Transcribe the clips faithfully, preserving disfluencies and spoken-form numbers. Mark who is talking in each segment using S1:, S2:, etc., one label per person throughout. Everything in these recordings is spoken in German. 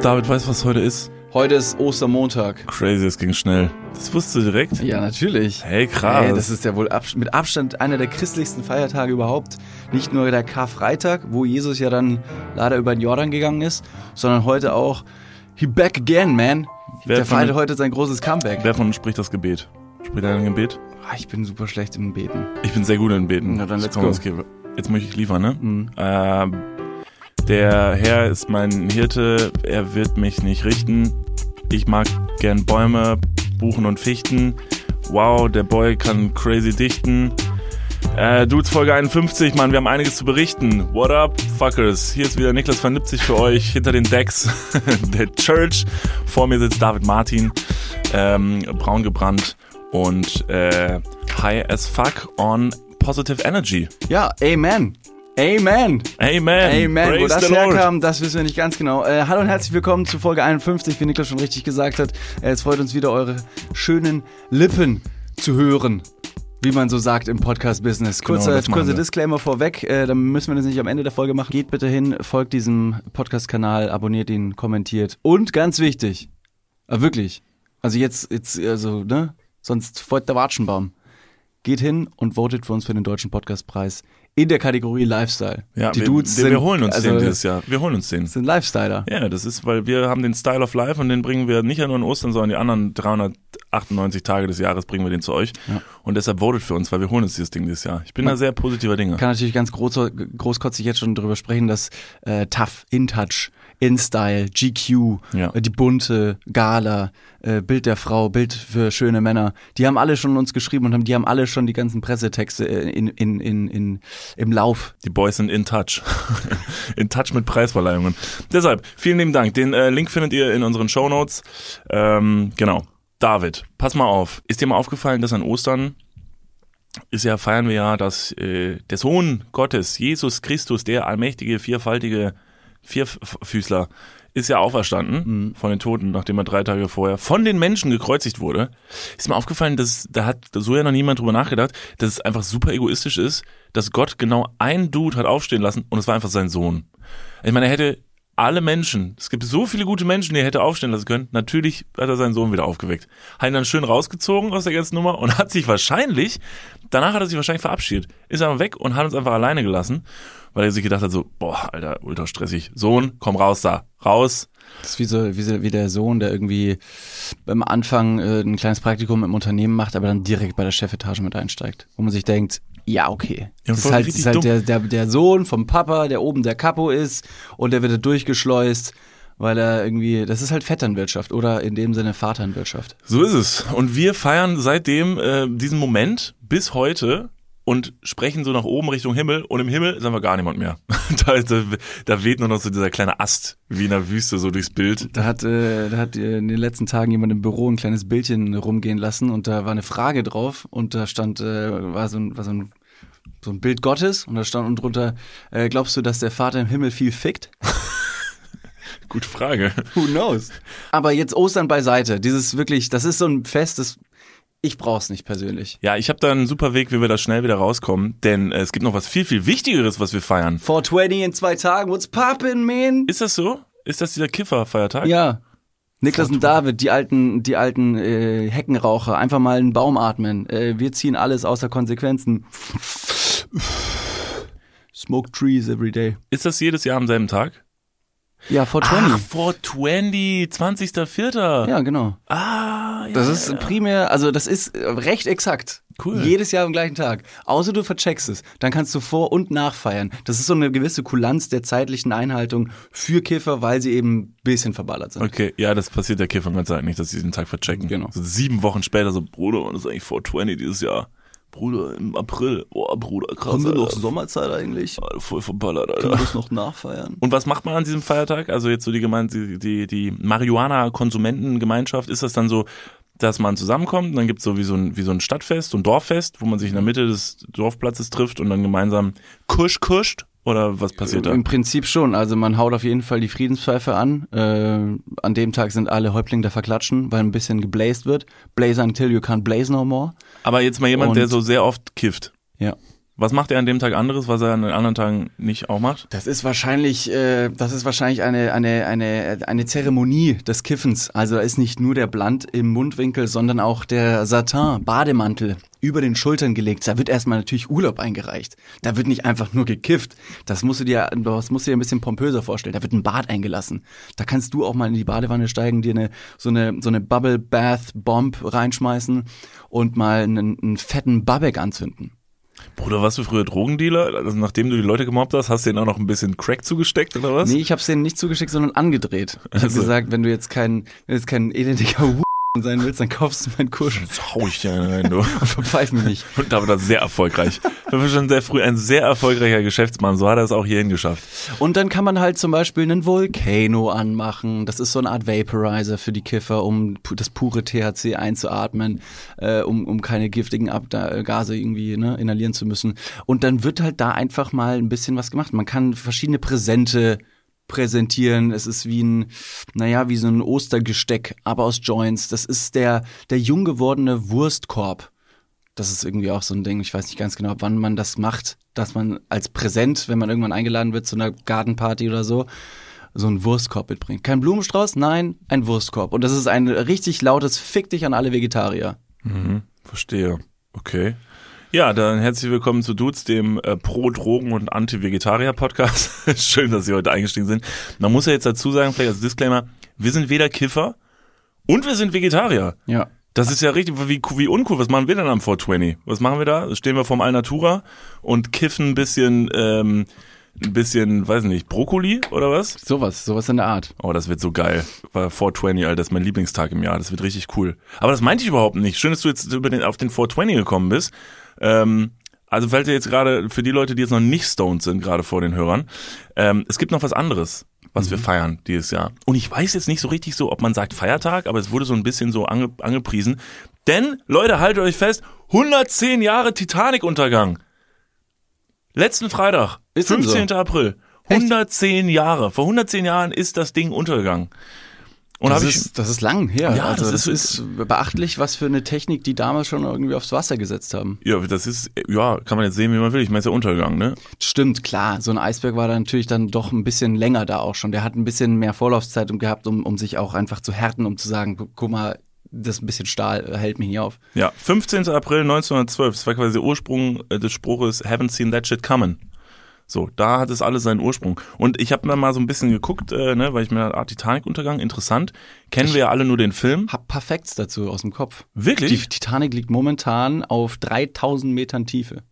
S1: David, weißt du, was heute ist?
S2: Heute ist Ostermontag.
S1: Crazy, es ging schnell. Das wusstest du direkt?
S2: Ja, natürlich.
S1: Hey, krass.
S2: Hey, das ist ja wohl ab- mit Abstand einer der christlichsten Feiertage überhaupt. Nicht nur der Karfreitag, wo Jesus ja dann leider über den Jordan gegangen ist, sondern heute auch he back again, man.
S1: Wer
S2: der
S1: von-
S2: feiert heute sein großes Comeback.
S1: Wer von uns spricht das Gebet? Spricht einer ein Gebet?
S2: Ah, ich bin super schlecht im Beten.
S1: Ich bin sehr gut im Beten.
S2: Na dann, let's
S1: Komm,
S2: go.
S1: es geht. Jetzt möchte ich liefern, ne?
S2: Mhm.
S1: Ähm, der Herr ist mein Hirte, er wird mich nicht richten. Ich mag gern Bäume, Buchen und Fichten. Wow, der Boy kann crazy dichten. Äh, Dudes, Folge einundfünfzig, Mann, wir haben einiges zu berichten. What up, fuckers? Hier ist wieder Niklas van Lipzig für euch, hinter den Decks der Church. Vor mir sitzt David Martin, ähm, braun gebrannt und äh, high as fuck on positive energy.
S2: Ja, amen. Amen.
S1: Amen.
S2: Amen.
S1: Praise
S2: Wo das
S1: the Lord.
S2: herkam, das wissen wir nicht ganz genau. Äh, hallo und herzlich willkommen zu Folge einundfünfzig, wie Niklas schon richtig gesagt hat. Äh, es freut uns wieder, eure schönen Lippen zu hören, wie man so sagt im Podcast-Business. Kurzer,
S1: Genau, das machen
S2: kurzer
S1: wir.
S2: Disclaimer vorweg, äh, dann müssen wir das nicht am Ende der Folge machen. Geht bitte hin, folgt diesem Podcast-Kanal, abonniert ihn, kommentiert. Und ganz wichtig, äh, wirklich, also jetzt, jetzt, also, ne, sonst folgt der Watschenbaum. Geht hin und votet für uns für den Deutschen Podcastpreis in der Kategorie Lifestyle.
S1: Ja,
S2: Die
S1: wir,
S2: Dudes
S1: wir,
S2: sind,
S1: wir holen uns
S2: also,
S1: den dieses Jahr. Wir holen uns den.
S2: sind Lifestyler.
S1: Ja, das ist, weil wir haben den Style of Life und den bringen wir nicht nur an Ostern, sondern die anderen dreihundertachtundneunzig Tage des Jahres bringen wir den zu euch.
S2: Ja.
S1: Und deshalb votet für uns, weil wir holen uns dieses Ding dieses Jahr. Ich bin
S2: Man
S1: da sehr positiver Dinge.
S2: Kann natürlich ganz groß, großkotzig jetzt schon drüber sprechen, dass äh, Tough, InTouch, InStyle, G Q,
S1: Ja.
S2: äh, die Bunte, Gala, äh, Bild der Frau, Bild für schöne Männer, die haben alle schon uns geschrieben und haben, die haben alle schon die ganzen Pressetexte äh, in, in, in, in, im Lauf.
S1: Die Boys sind in touch. in touch mit Preisverleihungen. Deshalb, vielen lieben Dank. Den äh, Link findet ihr in unseren Shownotes. Ähm, genau. David, pass mal auf. Ist dir mal aufgefallen, dass an Ostern ist ja, feiern wir ja, dass äh, der Sohn Gottes, Jesus Christus, der allmächtige, vierfaltige Vierfüßler, ist ja auferstanden
S2: Mhm.
S1: von den Toten, nachdem er drei Tage vorher von den Menschen gekreuzigt wurde. Ist mir aufgefallen, dass da hat so ja noch niemand drüber nachgedacht, dass es einfach super egoistisch ist, dass Gott genau einen Dude hat aufstehen lassen und es war einfach sein Sohn. Ich meine, er hätte alle Menschen, es gibt so viele gute Menschen, die er hätte aufstehen lassen können, natürlich hat er seinen Sohn wieder aufgeweckt. Hat ihn dann schön rausgezogen aus der ganzen Nummer und hat sich wahrscheinlich, danach hat er sich wahrscheinlich verabschiedet, ist einfach weg und hat uns einfach alleine gelassen, weil er sich gedacht hat so, boah, Alter, ultra stressig. Sohn, komm raus da, raus.
S2: Das ist wie so, wie, so, wie der Sohn, der irgendwie am Anfang äh, ein kleines Praktikum im Unternehmen macht, aber dann direkt bei der Chefetage mit einsteigt. Wo man sich denkt, ja, okay.
S1: Ja,
S2: Das ist
S1: voll
S2: halt, das
S1: richtig
S2: ist halt
S1: dumm.
S2: der, der, der Sohn vom Papa, der oben der Capo ist und der wird da durchgeschleust, weil er irgendwie, das ist halt Vetternwirtschaft oder in dem Sinne Vaternwirtschaft.
S1: So ist es. Und wir feiern seitdem äh, diesen Moment bis heute und sprechen so nach oben Richtung Himmel und im Himmel ist einfach gar niemand mehr. da, da, da weht nur noch so dieser kleine Ast wie in der Wüste so durchs Bild.
S2: Da hat, äh, da hat äh, in den letzten Tagen jemand im Büro ein kleines Bildchen rumgehen lassen und da war eine Frage drauf und da stand, äh, war so ein, war so ein, so ein Bild Gottes und da stand unten drunter, äh, glaubst du, dass der Vater im Himmel viel fickt?
S1: Gute Frage.
S2: Who knows? Aber jetzt Ostern beiseite, dieses wirklich, das ist so ein Fest, das, ich brauch's nicht persönlich.
S1: Ja, ich habe da einen super Weg, wie wir da schnell wieder rauskommen, denn äh, es gibt noch was viel, viel Wichtigeres, was wir feiern.
S2: four twenty in zwei Tagen, what's poppin', man?
S1: Ist das so? Ist das dieser Kiffer-Feiertag?
S2: Ja. Niklas
S1: four
S2: und David, die alten, die alten äh, Heckenraucher, einfach mal einen Baum atmen. Äh, wir ziehen alles außer Konsequenzen. Smoke trees every day.
S1: Ist das jedes Jahr am selben Tag?
S2: Ja, four twenty.
S1: Ach, four twenty, zwanzigster vierter
S2: Ja, genau.
S1: Ah, ja.
S2: Das ist
S1: ja.
S2: primär, also das ist recht exakt.
S1: Cool.
S2: Jedes Jahr am gleichen Tag. Außer du vercheckst es. Dann kannst du vor- und nachfeiern. Das ist so eine gewisse Kulanz der zeitlichen Einhaltung für Kiffer, weil sie eben ein bisschen verballert sind.
S1: Okay, ja, das passiert der Kiffern Gott sei Dank nicht, dass sie diesen Tag verchecken.
S2: Genau.
S1: So sieben Wochen später so, Bruder, wann ist eigentlich four twenty dieses Jahr? Bruder, im April. Boah, Bruder, krass, Alter.
S2: Sommerzeit eigentlich?
S1: Alter, voll verballert,
S2: Können wir
S1: Alter.
S2: das noch nachfeiern?
S1: Und was macht man an diesem Feiertag? Also jetzt so die Gemeinde, die, die, die Marihuana-Konsumentengemeinschaft, ist das dann so, dass man zusammenkommt und dann gibt's so wie so ein, wie so ein Stadtfest, so ein Dorffest, wo man sich in der Mitte des Dorfplatzes trifft und dann gemeinsam kusch kuscht? Oder was passiert da?
S2: Im Prinzip schon. Also man haut auf jeden Fall die Friedenspfeife an. Äh, an dem Tag sind alle Häuptlinge da verklatschen, weil ein bisschen geblazed wird. Blaze until you can't blaze no more.
S1: Aber jetzt mal jemand,
S2: Und-
S1: der so sehr oft kifft.
S2: Ja.
S1: Was macht er an dem Tag anderes, was er an den anderen Tagen nicht auch macht?
S2: Das ist wahrscheinlich, äh, das ist wahrscheinlich eine, eine, eine, eine Zeremonie des Kiffens. Also da ist nicht nur der Blunt im Mundwinkel, sondern auch der Satin, Bademantel, über den Schultern gelegt. Da wird erstmal natürlich Urlaub eingereicht. Da wird nicht einfach nur gekifft. Das musst du dir, das musst du dir ein bisschen pompöser vorstellen. Da wird ein Bad eingelassen. Da kannst du auch mal in die Badewanne steigen, dir eine, so eine, so eine Bubble Bath Bomb reinschmeißen und mal einen, einen fetten Babek anzünden.
S1: Bruder, warst du früher Drogendealer? Also nachdem du die Leute gemobbt hast, hast du denen auch noch ein bisschen Crack zugesteckt oder was?
S2: Nee, ich hab's denen nicht zugeschickt, sondern angedreht. Ich hab
S1: Also.
S2: gesagt, wenn du jetzt kein, wenn du jetzt kein elendiger Hu sein willst, dann kaufst du meinen Kusch
S1: Jetzt hau ich dir einen rein, du.
S2: und verpfeif mich nicht.
S1: Und da war das sehr erfolgreich. Das war schon sehr früh ein sehr erfolgreicher Geschäftsmann. So hat er es auch hierhin geschafft.
S2: Und dann kann man halt zum Beispiel einen Volcano anmachen. Das ist so eine Art Vaporizer für die Kiffer, um pu- das pure T H C einzuatmen, äh, um, um keine giftigen Abda- Gase irgendwie ne, inhalieren zu müssen. Und dann wird halt da einfach mal ein bisschen was gemacht. Man kann verschiedene Präsente präsentieren. Es ist wie ein, naja, wie so ein Ostergesteck, aber aus Joints. Das ist der, der jung gewordene Wurstkorb. Das ist irgendwie auch so ein Ding. Ich weiß nicht ganz genau, ab wann man das macht, dass man als Präsent, wenn man irgendwann eingeladen wird zu einer Gartenparty oder so, so einen Wurstkorb mitbringt. Kein Blumenstrauß, nein, ein Wurstkorb. Und das ist ein richtig lautes Fick dich an alle Vegetarier.
S1: Mhm, verstehe. Okay. Ja, dann herzlich willkommen zu Dudes, dem äh, Pro-Drogen- und Anti-Vegetarier-Podcast. Schön, dass Sie heute eingestiegen sind. Man muss ja jetzt dazu sagen, vielleicht als Disclaimer, wir sind weder Kiffer und wir sind Vegetarier.
S2: Ja.
S1: Das ist ja richtig, wie, wie uncool. Was machen wir denn am vier zwanzig? Was machen wir da? Stehen wir vorm Alnatura und kiffen ein bisschen, ähm, ein bisschen, weiß nicht, Brokkoli oder was?
S2: Sowas, sowas in der Art.
S1: Oh, das wird so geil. War vier zwanzig, Alter, das ist mein Lieblingstag im Jahr. Das wird richtig cool. Aber das meinte ich überhaupt nicht. Schön, dass du jetzt über den, auf den vier zwanzig gekommen bist. Ähm, also falls ihr jetzt gerade, für die Leute, die jetzt noch nicht stoned sind, gerade vor den Hörern, ähm, es gibt noch was anderes, was mhm. wir feiern dieses Jahr. Und ich weiß jetzt nicht so richtig so, ob man sagt Feiertag, aber es wurde so ein bisschen so ange, angepriesen. Denn, Leute, haltet euch fest, hundertzehn Jahre Titanic-Untergang. Letzten Freitag,
S2: Ist denn so?
S1: fünfzehnten April. hundertzehn Jahre. Vor hundertzehn Jahren ist das Ding untergegangen. Und
S2: das,
S1: hab ich,
S2: ist, das ist lang her.
S1: Ja,
S2: also
S1: das
S2: das,
S1: ist-
S2: ist, beachtlich, was für eine Technik die damals schon irgendwie aufs Wasser gesetzt haben.
S1: ja, das ist, ja, kann man jetzt sehen, wie man will. Ich meine, es ist ja Untergang, ne?
S2: Stimmt, klar. So ein Eisberg war da natürlich dann doch ein bisschen länger da auch schon. Der hat ein bisschen mehr Vorlaufzeit um- gehabt, um, um sich auch einfach zu härten, um zu sagen, gu- guck mal, das ein bisschen Stahl hält mich hier auf.
S1: Ja, fünfzehnten April neunzehnhundertzwölf, das war quasi der Ursprung äh, des Spruches, haven't seen that shit coming. So, da hat es alles seinen Ursprung. Und ich habe dann mal so ein bisschen geguckt, äh, ne, weil ich mir ah, Titanic-Untergang, interessant. Kennen wir ja alle nur den Film.
S2: Hab Perfekts dazu aus dem Kopf.
S1: Wirklich?
S2: Die Titanic liegt momentan auf dreitausend Metern Tiefe.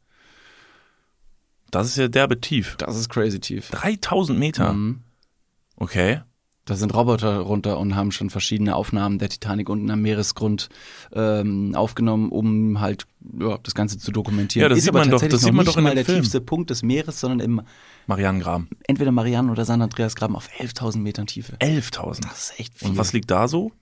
S1: Das ist ja derbe tief.
S2: Das ist crazy tief.
S1: dreitausend Meter.
S2: Mhm.
S1: Okay.
S2: Da sind Roboter runter und haben schon verschiedene Aufnahmen der Titanic unten am Meeresgrund ähm, aufgenommen, um halt ja, das Ganze zu dokumentieren.
S1: Ja, das
S2: ist
S1: sieht
S2: aber
S1: man doch-
S2: tatsächlich
S1: das sieht
S2: noch
S1: man
S2: nicht
S1: doch in
S2: mal
S1: dem
S2: der
S1: Film.
S2: tiefste Punkt des Meeres, sondern im
S1: Marianengraben.
S2: entweder Marianen- oder San Andreasgraben auf elftausend Metern Tiefe.
S1: elftausend.
S2: Das ist echt viel.
S1: Und was liegt da so?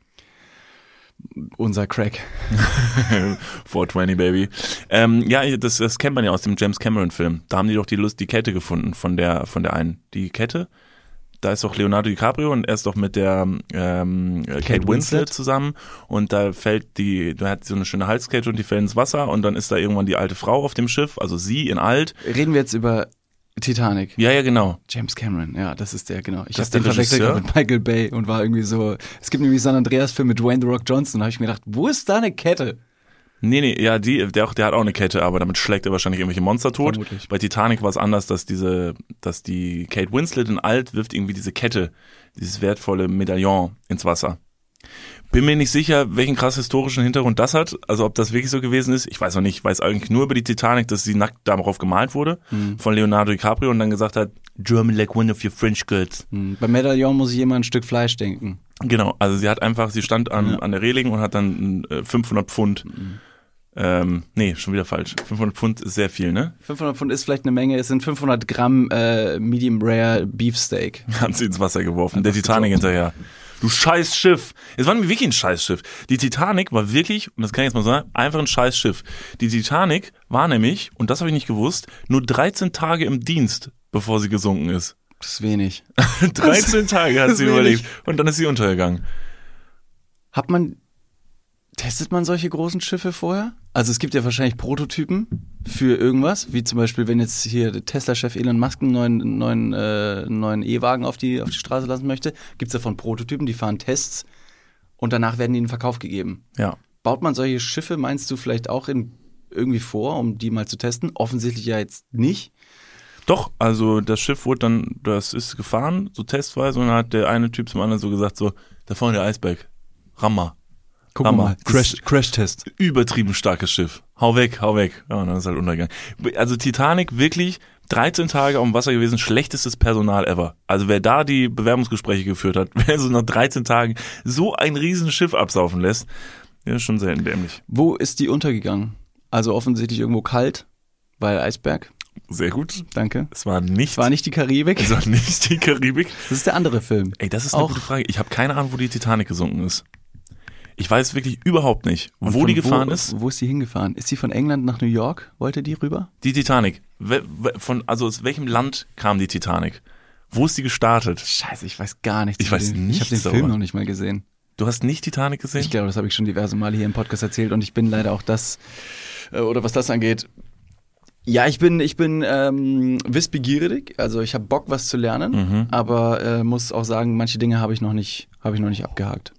S2: Unser Crack.
S1: vier zwanzig, Baby. Ähm, ja, das, das kennt man ja aus dem James Cameron-Film. Da haben die doch die Lust, die Kette gefunden von der, von der einen. Die Kette? Da ist doch Leonardo DiCaprio und er ist doch mit der ähm, Kate,
S2: Kate
S1: Winslet,
S2: Winslet
S1: zusammen und da fällt die, da hat so eine schöne Halskette und die fällt ins Wasser und dann ist da irgendwann die alte Frau auf dem Schiff, also sie in alt.
S2: Reden wir jetzt über Titanic.
S1: Ja, ja, genau.
S2: James Cameron, ja, das ist der, genau. Ich
S1: Das
S2: habe den
S1: ist der
S2: verwechselt
S1: Regisseur?
S2: mit Michael Bay und war irgendwie so, es gibt nämlich San Andreas-Film mit Dwayne The Rock Johnson, da habe ich mir gedacht, wo ist da eine Kette?
S1: Nee, nee, ja, die, der, der hat auch eine Kette, aber damit schlägt er wahrscheinlich irgendwelche Monster tot.
S2: Vermutlich.
S1: Bei Titanic war es anders, dass diese, dass die Kate Winslet in alt wirft irgendwie diese Kette, dieses wertvolle Medaillon ins Wasser. Bin mir nicht sicher, welchen krass historischen Hintergrund das hat, also ob das wirklich so gewesen ist. Ich weiß auch nicht, ich weiß eigentlich nur über die Titanic, dass sie nackt darauf gemalt wurde,
S2: Mhm.
S1: von Leonardo DiCaprio und dann gesagt hat, German like one of your French girls.
S2: Hm, Beim Medaillon muss ich immer ein Stück Fleisch denken.
S1: Genau, also sie hat einfach, sie stand an,
S2: Ja.
S1: an der Reling und hat dann äh, fünfhundert Pfund, ähm, nee, schon wieder falsch. fünfhundert Pfund ist sehr viel, ne?
S2: fünfhundert Pfund ist vielleicht eine Menge, es sind fünfhundert Gramm äh, Medium Rare Beefsteak.
S1: Hat sie ins Wasser geworfen, der
S2: Einfach
S1: Titanic
S2: gedroppt.
S1: hinterher. Du scheiß Schiff. Es war nämlich wirklich ein scheiß Schiff. Die Titanic war wirklich, und das kann ich jetzt mal sagen, einfach ein scheiß Schiff. Die Titanic war nämlich, und das habe ich nicht gewusst, nur dreizehn Tage im Dienst, bevor sie gesunken ist.
S2: Das ist wenig.
S1: dreizehn Tage hat
S2: das
S1: sie
S2: ist
S1: überlebt.
S2: wenig.
S1: Und dann ist sie untergegangen.
S2: Hat man Testet man solche großen Schiffe vorher? Also es gibt ja wahrscheinlich Prototypen für irgendwas, wie zum Beispiel, wenn jetzt hier der Tesla-Chef Elon Musk einen neuen, neuen, äh, neuen E-Wagen auf die, auf die Straße lassen möchte, gibt es davon Prototypen, die fahren Tests und danach werden die in den Verkauf gegeben.
S1: Ja.
S2: Baut man solche Schiffe, meinst du, vielleicht auch in, irgendwie vor, um die mal zu testen? Offensichtlich ja jetzt nicht.
S1: Doch, also das Schiff wurde dann, das ist gefahren, so testweise, und dann hat der eine Typ zum anderen so gesagt, so, da vorne der Eisberg, Rammer.
S2: Guck
S1: Hammer.
S2: mal, Crash, Crash-Test.
S1: Übertrieben starkes Schiff. Hau weg, hau weg. Ja, und dann ist halt untergegangen. Also Titanic wirklich dreizehn Tage auf dem Wasser gewesen, schlechtestes Personal ever. Also wer da die Bewerbungsgespräche geführt hat, wer so nach dreizehn Tagen so ein riesen Schiff absaufen lässt, ja, ist schon sehr dämlich.
S2: Wo ist die untergegangen? Also offensichtlich irgendwo kalt, weil Eisberg.
S1: Sehr gut.
S2: Danke.
S1: Es war nicht,
S2: War nicht die Karibik?
S1: es war nicht die Karibik.
S2: Das ist der andere Film.
S1: Ey, das ist eine
S2: Auch-
S1: gute Frage. Ich habe keine Ahnung, wo die Titanic gesunken ist. Ich weiß wirklich überhaupt nicht,
S2: Und
S1: wo
S2: von
S1: die gefahren ist.
S2: Wo ist die hingefahren? Ist sie von England nach New York? Wollte die rüber?
S1: Die Titanic. We- we- Von, also aus welchem Land kam die Titanic? Wo ist die gestartet?
S2: Scheiße, ich weiß gar nichts.
S1: Ich
S2: über
S1: weiß
S2: den,
S1: nichts
S2: Ich habe den
S1: darüber.
S2: Film noch nicht mal gesehen.
S1: Du hast nicht Titanic gesehen?
S2: Ich glaube, das habe ich schon diverse Male hier im Podcast erzählt und ich bin leider auch das, äh, oder was das angeht. Ja, ich bin, ich bin ähm, wissbegierig, also ich habe Bock, was zu lernen,
S1: Mhm.
S2: aber äh, muss auch sagen, manche Dinge habe ich noch nicht, habe ich noch nicht abgehakt.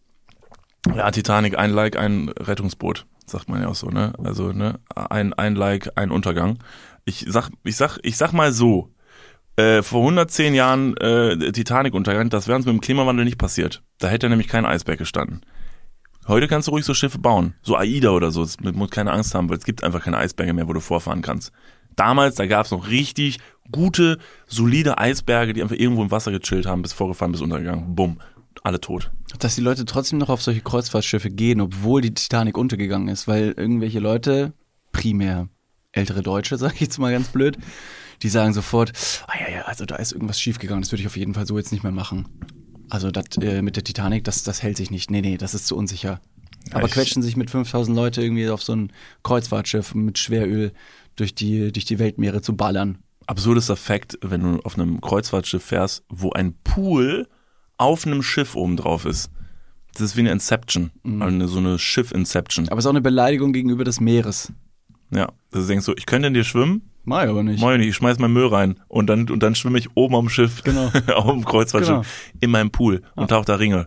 S1: Ja, Titanic, ein Like, ein Rettungsboot, sagt man ja auch so, ne? Also, ne, ein, ein Like, ein Untergang. Ich sag, ich sag, ich sag mal so, äh, vor hundertzehn Jahren äh, Titanic-Untergang, das wäre uns mit dem Klimawandel nicht passiert. Da hätte nämlich kein Eisberg gestanden. Heute kannst du ruhig so Schiffe bauen, so AIDA oder so, du musst keine Angst haben, weil es gibt einfach keine Eisberge mehr, wo du vorfahren kannst. Damals, da gab es noch richtig gute, solide Eisberge, die einfach irgendwo im Wasser gechillt haben, bis vorgefahren, bis untergegangen. Bumm, alle tot.
S2: Dass die Leute trotzdem noch auf solche Kreuzfahrtschiffe gehen, obwohl die Titanic untergegangen ist, weil irgendwelche Leute, primär ältere Deutsche, sag ich jetzt mal ganz blöd, die sagen sofort, ah ja, ja, also da ist irgendwas schiefgegangen, das würde ich auf jeden Fall so jetzt nicht mehr machen. Also das äh, mit der Titanic, das, das hält sich nicht. Nee, nee, das ist zu unsicher. Aber
S1: ich-
S2: quetschen sich mit fünftausend Leute irgendwie auf so ein Kreuzfahrtschiff mit Schweröl durch die, durch die Weltmeere zu ballern.
S1: Absurdester Fakt, wenn du auf einem Kreuzfahrtschiff fährst, wo ein Pool auf einem Schiff oben drauf ist. Das ist wie eine Inception,
S2: Mhm.
S1: eine, so eine Schiff-Inception.
S2: Aber es ist auch eine Beleidigung gegenüber des Meeres.
S1: Ja, dass du denkst so, ich könnte in dir schwimmen,
S2: Mach ich aber nicht.
S1: moin, ich schmeiß meinen Müll rein und dann, und dann schwimme ich oben am Schiff,
S2: Genau.
S1: auf dem Kreuzfahrtschiff,
S2: Genau.
S1: in meinem Pool und
S2: Ah.
S1: tauche da Ringe.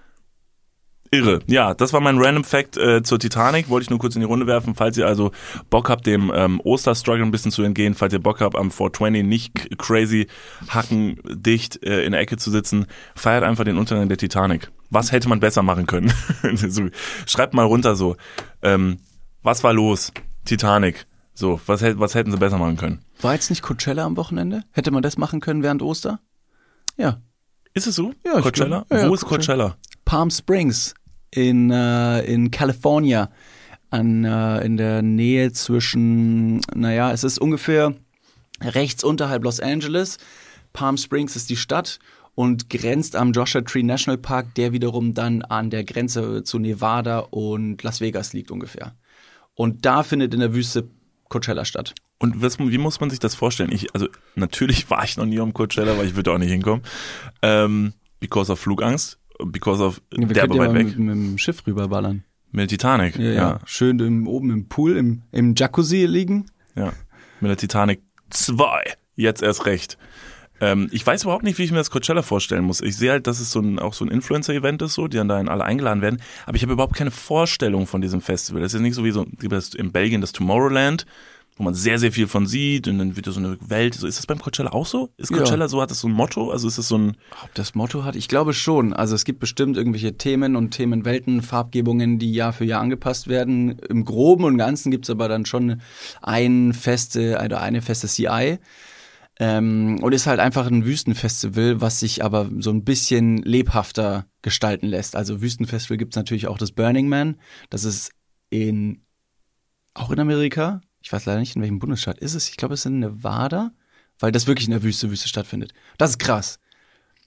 S1: Irre. Ja, das war mein Random Fact äh, zur Titanic. Wollte ich nur kurz in die Runde werfen. Falls ihr also Bock habt, dem ähm, Osterstruggle ein bisschen zu entgehen, falls ihr Bock habt, am vier zwanzig nicht k- crazy hackendicht äh, in der Ecke zu sitzen, feiert einfach den Untergang der Titanic. Was hätte man besser machen können? so, schreibt mal runter so, ähm, was war los? Titanic. So, was, hätt- was hätten sie besser machen können?
S2: War jetzt nicht Coachella am Wochenende? Hätte man das machen können während Oster? Ja.
S1: Ist es so?
S2: Ja, ich
S1: Coachella?
S2: glaub- ja, ja,
S1: Wo ist
S2: Coachella.
S1: Coachella?
S2: Palm Springs in, äh, in California, an, äh, in der Nähe zwischen, naja, es ist ungefähr rechts unterhalb Los Angeles. Palm Springs ist die Stadt und grenzt am Joshua Tree National Park, der wiederum dann an der Grenze zu Nevada und Las Vegas liegt ungefähr. Und da findet in der Wüste Coachella statt.
S1: Und was, wie muss man sich das vorstellen? Ich, also natürlich war ich noch nie am Coachella, weil ich würde auch nicht hinkommen. Ähm, because of Flugangst, because of
S2: Wir
S1: derbe
S2: können ja
S1: weit
S2: mal
S1: weg.
S2: mit, mit dem Schiff rüberballern.
S1: Mit der Titanic,
S2: Ja,
S1: ja.
S2: ja.
S1: ja.
S2: Schön im, oben im Pool, im, im Jacuzzi liegen.
S1: Mit der Titanic zwei. Jetzt erst recht. Ähm, ich weiß überhaupt nicht, wie ich mir das Coachella vorstellen muss. Ich sehe halt, dass es so ein, auch so ein Influencer-Event ist, so, die dann dahin alle eingeladen werden. Aber ich habe überhaupt keine Vorstellung von diesem Festival. Das ist nicht so wie so, wie das in Belgien das Tomorrowland, wo man sehr, sehr viel von sieht und dann wird da so eine Welt. So, ist das beim Coachella auch so? Ist
S2: Ja.
S1: Coachella so, hat das so ein Motto? Also ist das so ein,
S2: Ob das Motto hat? Ich glaube schon. Also es gibt bestimmt irgendwelche Themen und Themenwelten, Farbgebungen, die Jahr für Jahr angepasst werden. Im Groben und Ganzen gibt es aber dann schon ein feste, oder eine feste C I. Ähm, und ist halt einfach ein Wüstenfestival, was sich aber so ein bisschen lebhafter gestalten lässt. Also Wüstenfestival gibt es natürlich auch das Burning Man. Das ist in auch in Amerika. Ich weiß leider nicht, in welchem Bundesstaat ist es. Ich glaube, es ist in Nevada, weil das wirklich in der Wüste, Wüste stattfindet. Das ist krass.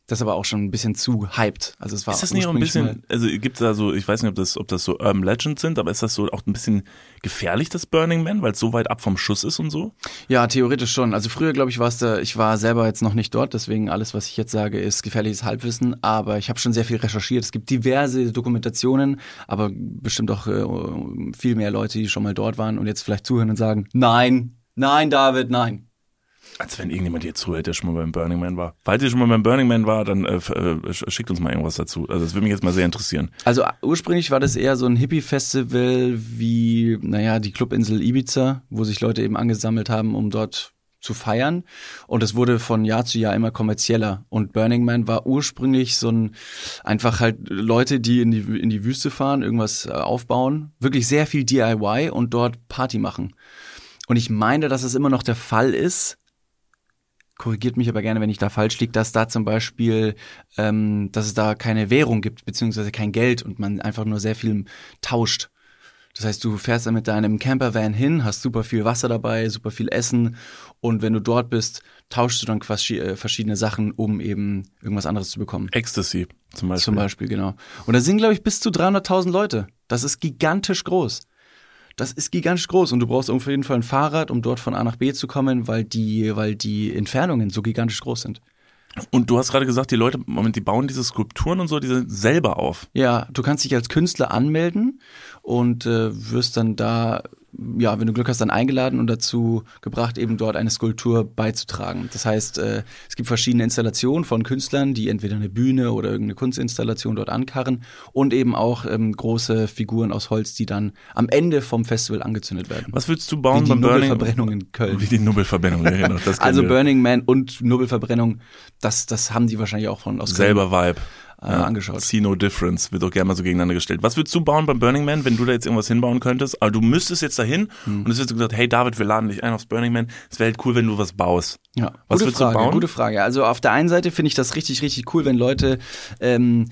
S2: Das ist aber auch schon ein bisschen zu hyped. Also es war
S1: ist das nicht auch ein bisschen,
S2: mal-
S1: also gibt's da so, ich weiß nicht, ob das, ob das so Urban Legends sind, aber ist das so auch ein bisschen gefährlich, das Burning Man, weil es so weit ab vom Schuss ist und so?
S2: Ja, theoretisch schon. Also früher, glaube ich, war es da, ich war selber jetzt noch nicht dort, deswegen alles, was ich jetzt sage, ist gefährliches Halbwissen, aber ich habe schon sehr viel recherchiert. Es gibt diverse Dokumentationen, aber bestimmt auch äh, viel mehr Leute, die schon mal dort waren und jetzt vielleicht zuhören und sagen, nein, nein, David, nein.
S1: Als wenn irgendjemand hier zuhört, der schon mal beim Burning Man war. Falls ihr schon mal beim Burning Man war, dann äh, äh, schickt uns mal irgendwas dazu. Also das würde mich jetzt mal sehr interessieren.
S2: Also ursprünglich war das eher so ein Hippie-Festival wie, naja, die Clubinsel Ibiza, wo sich Leute eben angesammelt haben, um dort zu feiern. Und es wurde von Jahr zu Jahr immer kommerzieller. Und Burning Man war ursprünglich so ein, einfach halt Leute, die in die, in die Wüste fahren, irgendwas äh, aufbauen. Wirklich sehr viel D I Y und dort Party machen. Und ich meine, dass es immer noch der Fall ist, korrigiert mich aber gerne, wenn ich da falsch liege, dass da zum Beispiel, ähm, dass es da keine Währung gibt, beziehungsweise kein Geld und man einfach nur sehr viel tauscht. Das heißt, du fährst dann mit deinem Campervan hin, hast super viel Wasser dabei, super viel Essen und wenn du dort bist, tauschst du dann quasi äh, verschiedene Sachen, um eben irgendwas anderes zu bekommen.
S1: Ecstasy zum Beispiel.
S2: Zum Beispiel, genau. Und da sind, glaube ich, bis zu dreihunderttausend Leute. Das ist gigantisch groß. Das ist gigantisch groß und du brauchst auf jeden Fall ein Fahrrad, um dort von A nach B zu kommen, weil die, weil die Entfernungen so gigantisch groß sind.
S1: Und du hast gerade gesagt, die Leute, Moment, die bauen diese Skulpturen und so, die sind selber auf.
S2: Ja, du kannst dich als Künstler anmelden und äh, wirst dann da, ja, wenn du Glück hast, dann eingeladen und dazu gebracht, eben dort eine Skulptur beizutragen. Das heißt, äh, es gibt verschiedene Installationen von Künstlern, die entweder eine Bühne oder irgendeine Kunstinstallation dort ankarren und eben auch ähm, große Figuren aus Holz, die dann am Ende vom Festival angezündet werden.
S1: Was willst du bauen
S2: Wie die
S1: beim Burning?
S2: Nubbelverbrennung in Köln.
S1: Wie die Nubbelverbrennung, ja, genau. Das kennen
S2: Also
S1: wir.
S2: Burning Man und Nubbelverbrennung, das, das haben die wahrscheinlich auch von aus Köln,
S1: Selber Vibe.
S2: äh, angeschaut.
S1: See no difference, wird auch gerne mal so gegeneinander gestellt. Was würdest du bauen beim Burning Man, wenn du da jetzt irgendwas hinbauen könntest? Aber du müsstest jetzt dahin
S2: Hm.
S1: und es wird so gesagt, hey David, wir laden dich ein aufs Burning Man. Es wäre halt cool, wenn du was baust.
S2: Ja,
S1: Was
S2: gute
S1: würdest
S2: Frage,
S1: du bauen?
S2: Gute Frage. Also auf der einen Seite finde ich das richtig, richtig cool, wenn Leute, ähm,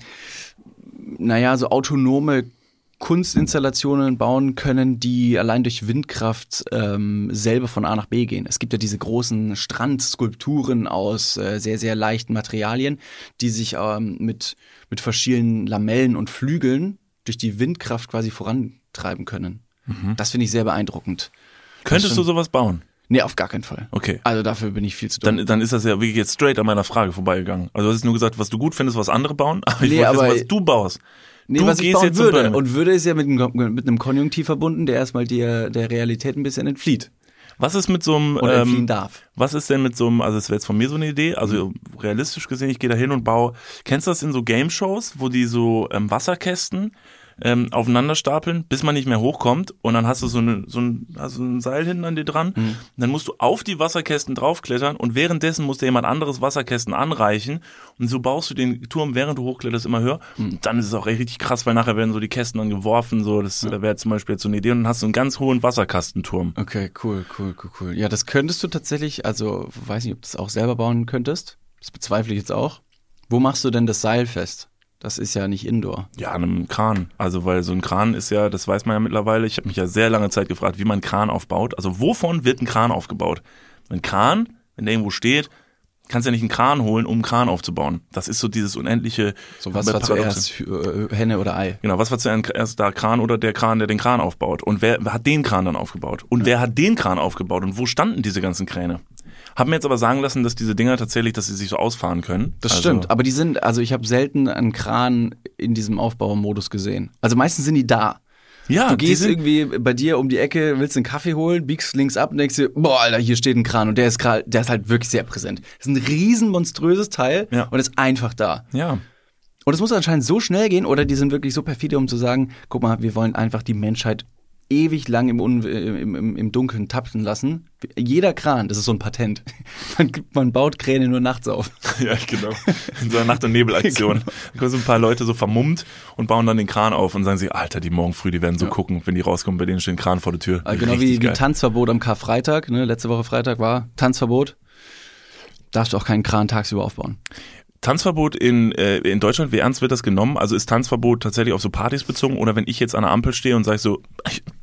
S2: naja, so autonome Kunstinstallationen bauen können, die allein durch Windkraft ähm, selber von A nach B gehen. Es gibt ja diese großen Strandskulpturen aus äh, sehr, sehr leichten Materialien, die sich ähm, mit, mit verschiedenen Lamellen und Flügeln durch die Windkraft quasi vorantreiben können.
S1: Mhm.
S2: Das finde ich sehr beeindruckend.
S1: Könntest
S2: schon-
S1: du sowas bauen?
S2: Nee, auf gar keinen Fall.
S1: Okay.
S2: Also dafür bin ich viel zu dumm.
S1: Dann, dann ist das ja wirklich jetzt straight an meiner Frage vorbeigegangen. Also du hast nur gesagt, was du gut findest, was andere bauen, aber ich
S2: Nee,
S1: wollte wissen,
S2: aber-
S1: was du baust.
S2: Nee,
S1: du
S2: was ich
S1: gehst
S2: bauen
S1: jetzt zum
S2: würde.
S1: Burning Man.
S2: Und würde ist ja mit einem, mit einem Konjunktiv verbunden, der erstmal der, der Realität ein bisschen entflieht.
S1: Was ist mit so einem,
S2: Oder entfliehen
S1: ähm,
S2: darf.
S1: was ist denn mit so einem, also es wäre jetzt von mir so eine Idee, also realistisch gesehen, ich gehe da hin und baue, kennst du das in so Game-Shows, wo die so ähm, Wasserkästen ähm, aufeinander stapeln, bis man nicht mehr hochkommt und dann hast du so, eine, so ein, also ein Seil hinten an dir dran,
S2: Mhm.
S1: und dann musst du auf die Wasserkästen draufklettern und währenddessen muss dir jemand anderes Wasserkästen anreichen und so baust du den Turm, während du hochkletterst, immer höher.
S2: Mhm.
S1: Und dann ist es auch echt richtig krass, weil nachher werden so die Kästen dann geworfen, so, das da wäre zum Beispiel jetzt so eine Idee und dann hast du einen ganz hohen Wasserkastenturm.
S2: Okay, cool, cool, cool, cool. Ja, das könntest du tatsächlich, also weiß nicht, ob du das auch selber bauen könntest. Das bezweifle ich jetzt auch. Wo machst du denn das Seil fest? Das ist ja nicht Indoor.
S1: Ja, an einem Kran. Also, weil so ein Kran ist ja, das weiß man ja mittlerweile, ich habe mich ja sehr lange Zeit gefragt, wie man einen Kran aufbaut. Also, wovon wird ein Kran aufgebaut? Ein Kran, wenn der irgendwo steht, kannst ja nicht einen Kran holen, um einen Kran aufzubauen. Das ist so dieses unendliche
S2: So was war
S1: Paradoxe.
S2: zuerst, äh, Henne oder Ei?
S1: Genau, was war zuerst da, Kran oder der Kran, der den Kran aufbaut? Und wer, wer hat den Kran dann aufgebaut? Und ja. wer hat den Kran aufgebaut? Und wo standen diese ganzen Kräne? Hab mir jetzt aber sagen lassen, dass diese Dinger tatsächlich, dass sie sich so ausfahren können.
S2: Das
S1: also,
S2: stimmt, aber die sind, also ich habe selten einen Kran in diesem Aufbaumodus gesehen. Also meistens sind die da.
S1: Ja,
S2: Du gehst
S1: die sind,
S2: irgendwie bei dir um die Ecke, willst einen Kaffee holen, biegst links ab und denkst dir, boah, Alter, hier steht ein Kran und der ist gerade, der ist halt wirklich sehr präsent. Das ist ein riesen monströses Teil
S1: Ja.
S2: und ist einfach da.
S1: ja.
S2: Und es muss anscheinend so schnell gehen oder die sind wirklich so perfide, um zu sagen, guck mal, wir wollen einfach die Menschheit ewig lang im, Un im, im, im Dunkeln tapsen lassen. Jeder Kran, das ist so ein Patent. Man, man baut Kräne nur nachts auf.
S1: Ja, genau. In so einer Nacht- und Nebelaktion.
S2: Genau.
S1: Da kommen so ein paar Leute so vermummt und bauen dann den Kran auf und sagen sich, Alter, die morgen früh, die werden so
S2: Ja.
S1: gucken, wenn die rauskommen, bei denen steht ein Kran vor der Tür.
S2: Also genau wie,
S1: Richtig
S2: wie
S1: geil.
S2: Tanzverbot am Karfreitag. Ne? Letzte Woche Freitag war Tanzverbot. Darfst du auch keinen Kran tagsüber aufbauen.
S1: Tanzverbot in, äh, in Deutschland, wie ernst wird das genommen? Also ist Tanzverbot tatsächlich auf so Partys bezogen oder wenn ich jetzt an der Ampel stehe und sage so, ich,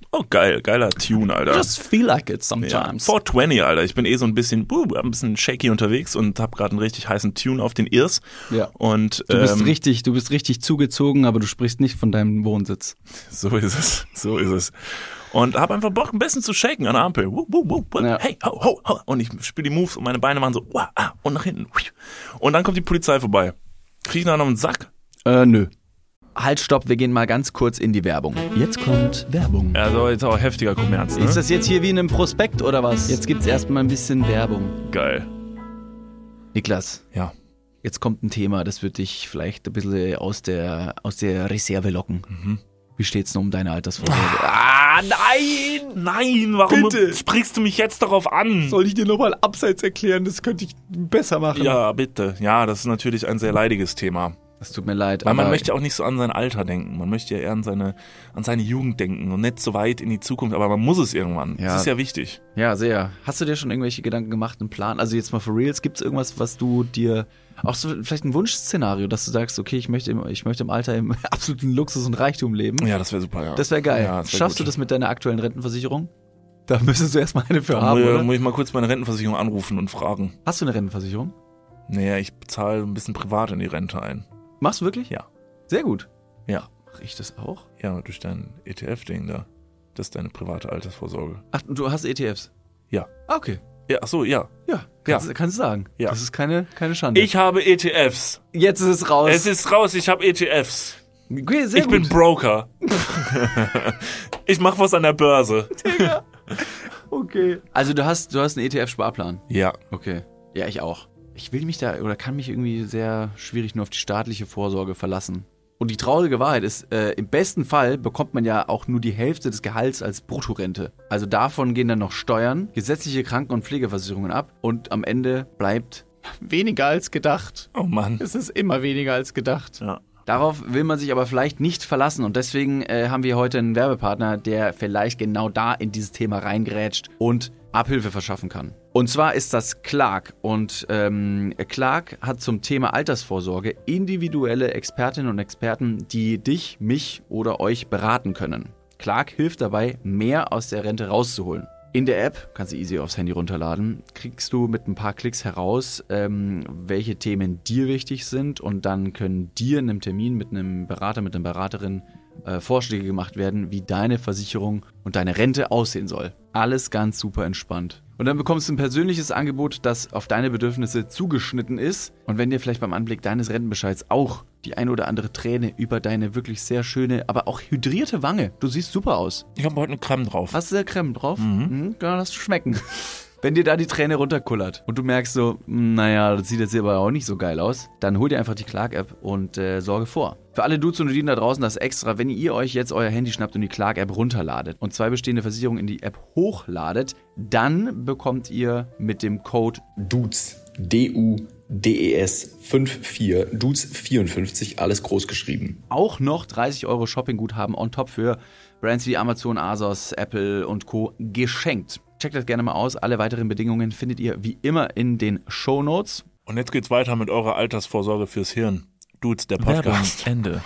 S1: Oh, geil, geiler Tune, Alter.
S2: Just feel like it
S1: Ja,
S2: sometimes.
S1: vier zwanzig, Alter. Ich bin eh so ein bisschen, buh, ein bisschen shaky unterwegs und hab gerade einen richtig heißen Tune auf den Ears.
S2: Ja.
S1: Und
S2: Du bist
S1: ähm,
S2: richtig, du bist richtig zugezogen, aber du sprichst nicht von deinem Wohnsitz.
S1: so ist es, so ist es. Und hab einfach Bock, ein bisschen zu shaken an der Ampel. Wuh, wuh, wuh, wuh.
S2: Ja.
S1: Hey, ho, ho, ho. Und ich spiele die Moves und meine Beine machen so, uah, ah, und nach hinten. Und dann kommt die Polizei vorbei. Krieg ich noch einen Sack?
S2: Äh, nö. Halt, stopp, wir gehen mal ganz kurz in die Werbung. Jetzt kommt Werbung.
S1: Also jetzt auch heftiger Kommerz, ne?
S2: Ist das jetzt hier wie in einem Prospekt oder was? Jetzt gibt's erstmal ein bisschen Werbung.
S1: Geil.
S2: Niklas,
S1: Ja.
S2: jetzt kommt ein Thema, das wird dich vielleicht ein bisschen aus der, aus der Reserve locken.
S1: Mhm.
S2: Wie steht's denn um deine Altersvorsorge?
S1: Ah, nein! Nein, warum
S2: Bitte.
S1: sprichst du mich jetzt darauf an?
S2: Soll ich dir nochmal abseits erklären? Das könnte ich besser machen.
S1: Ja, bitte. Ja, das ist natürlich ein sehr leidiges Thema.
S2: Das tut mir leid.
S1: Weil man
S2: aber
S1: möchte auch nicht so an sein Alter denken. Man möchte ja eher an seine, an seine Jugend denken und nicht so weit in die Zukunft. Aber man muss es irgendwann.
S2: Ja.
S1: Das ist ja wichtig.
S2: Ja, sehr. Hast du dir schon irgendwelche Gedanken gemacht, einen Plan? Also jetzt mal for reals, gibt's irgendwas, was du dir, auch so vielleicht ein Wunschszenario, dass du sagst, okay, ich möchte im, ich möchte im Alter im absoluten Luxus und Reichtum leben.
S1: Ja, das wäre super, ja.
S2: Das wäre geil.
S1: Ja, das wär
S2: Schaffst
S1: gut.
S2: du das mit deiner aktuellen Rentenversicherung? Da müsstest du erstmal eine für
S1: Da
S2: haben,
S1: muss,
S2: oder?
S1: muss ich mal kurz meine Rentenversicherung anrufen und fragen.
S2: Hast du eine Rentenversicherung?
S1: Naja, ich bezahle ein bisschen privat in die Rente ein.
S2: Machst du wirklich?
S1: Ja.
S2: Sehr gut.
S1: Ja.
S2: Mach ich das auch?
S1: Ja, durch dein E T F-Ding da. Das ist deine private Altersvorsorge.
S2: Ach, du hast E T Fs?
S1: Ja.
S2: Ah, okay.
S1: Ja, ach so, ja.
S2: Ja, kannst, kannst du sagen.
S1: Ja.
S2: Das ist keine, keine Schande.
S1: Ich habe E T Fs.
S2: Jetzt ist es raus.
S1: Es ist raus, ich habe E T Fs.
S2: okay, sehr
S1: Ich
S2: gut.
S1: bin Broker. Ich mach was an der Börse.
S2: okay. Also du hast, du hast einen E T F-Sparplan.
S1: Ja.
S2: Okay. Ja, ich auch. Ich will mich da oder kann mich irgendwie sehr schwierig nur auf die staatliche Vorsorge verlassen. Und die traurige Wahrheit ist, äh, im besten Fall bekommt man ja auch nur die Hälfte des Gehalts als Bruttorente. Also davon gehen dann noch Steuern, gesetzliche Kranken- und Pflegeversicherungen ab und am Ende bleibt weniger als gedacht.
S1: Oh Mann.
S2: Es ist immer weniger als gedacht.
S1: Ja.
S2: Darauf will man sich aber vielleicht nicht verlassen und deswegen äh, haben wir heute einen Werbepartner, der vielleicht genau da in dieses Thema reingrätscht und Abhilfe verschaffen kann. Und zwar ist das Clark und ähm, Clark hat zum Thema Altersvorsorge individuelle Expertinnen und Experten, die dich, mich oder euch beraten können. Clark hilft dabei, mehr aus der Rente rauszuholen. In der App, kannst du easy aufs Handy runterladen, kriegst du mit ein paar Klicks heraus, ähm, welche Themen dir wichtig sind und dann können dir in einem Termin mit einem Berater, mit einer Beraterin äh, Vorschläge gemacht werden, wie deine Versicherung und deine Rente aussehen soll. Alles ganz super entspannt. Und dann bekommst du ein persönliches Angebot, das auf deine Bedürfnisse zugeschnitten ist. Und wenn dir vielleicht beim Anblick deines Rentenbescheids auch die eine oder andere Träne über deine wirklich sehr schöne, aber auch hydrierte Wange, du siehst super aus.
S1: Ich habe heute eine Creme drauf.
S2: Hast du da Creme drauf? Mhm. Kann das schmecken. Wenn dir da die Träne runterkullert und du merkst so, naja, das sieht jetzt hier aber auch nicht so geil aus, dann hol dir einfach die Clark-App und äh, sorge vor. Für alle Dudes und Dudinen da draußen das extra, wenn ihr euch jetzt euer Handy schnappt und die Clark-App runterladet und zwei bestehende Versicherungen in die App hochladet, dann bekommt ihr mit dem Code
S3: Dudes, D U D E S vierundfünfzig, Dudes vierundfünfzig, alles groß geschrieben.
S2: auch noch dreißig Euro Shoppingguthaben on top für Brands wie Amazon, Asos, Apple und Co. geschenkt. Checkt das gerne mal aus. Alle weiteren Bedingungen findet ihr wie immer in den Shownotes.
S1: Und jetzt geht's weiter mit eurer Altersvorsorge fürs Hirn. Dudes, der Podcast.
S4: Werbung, Ende.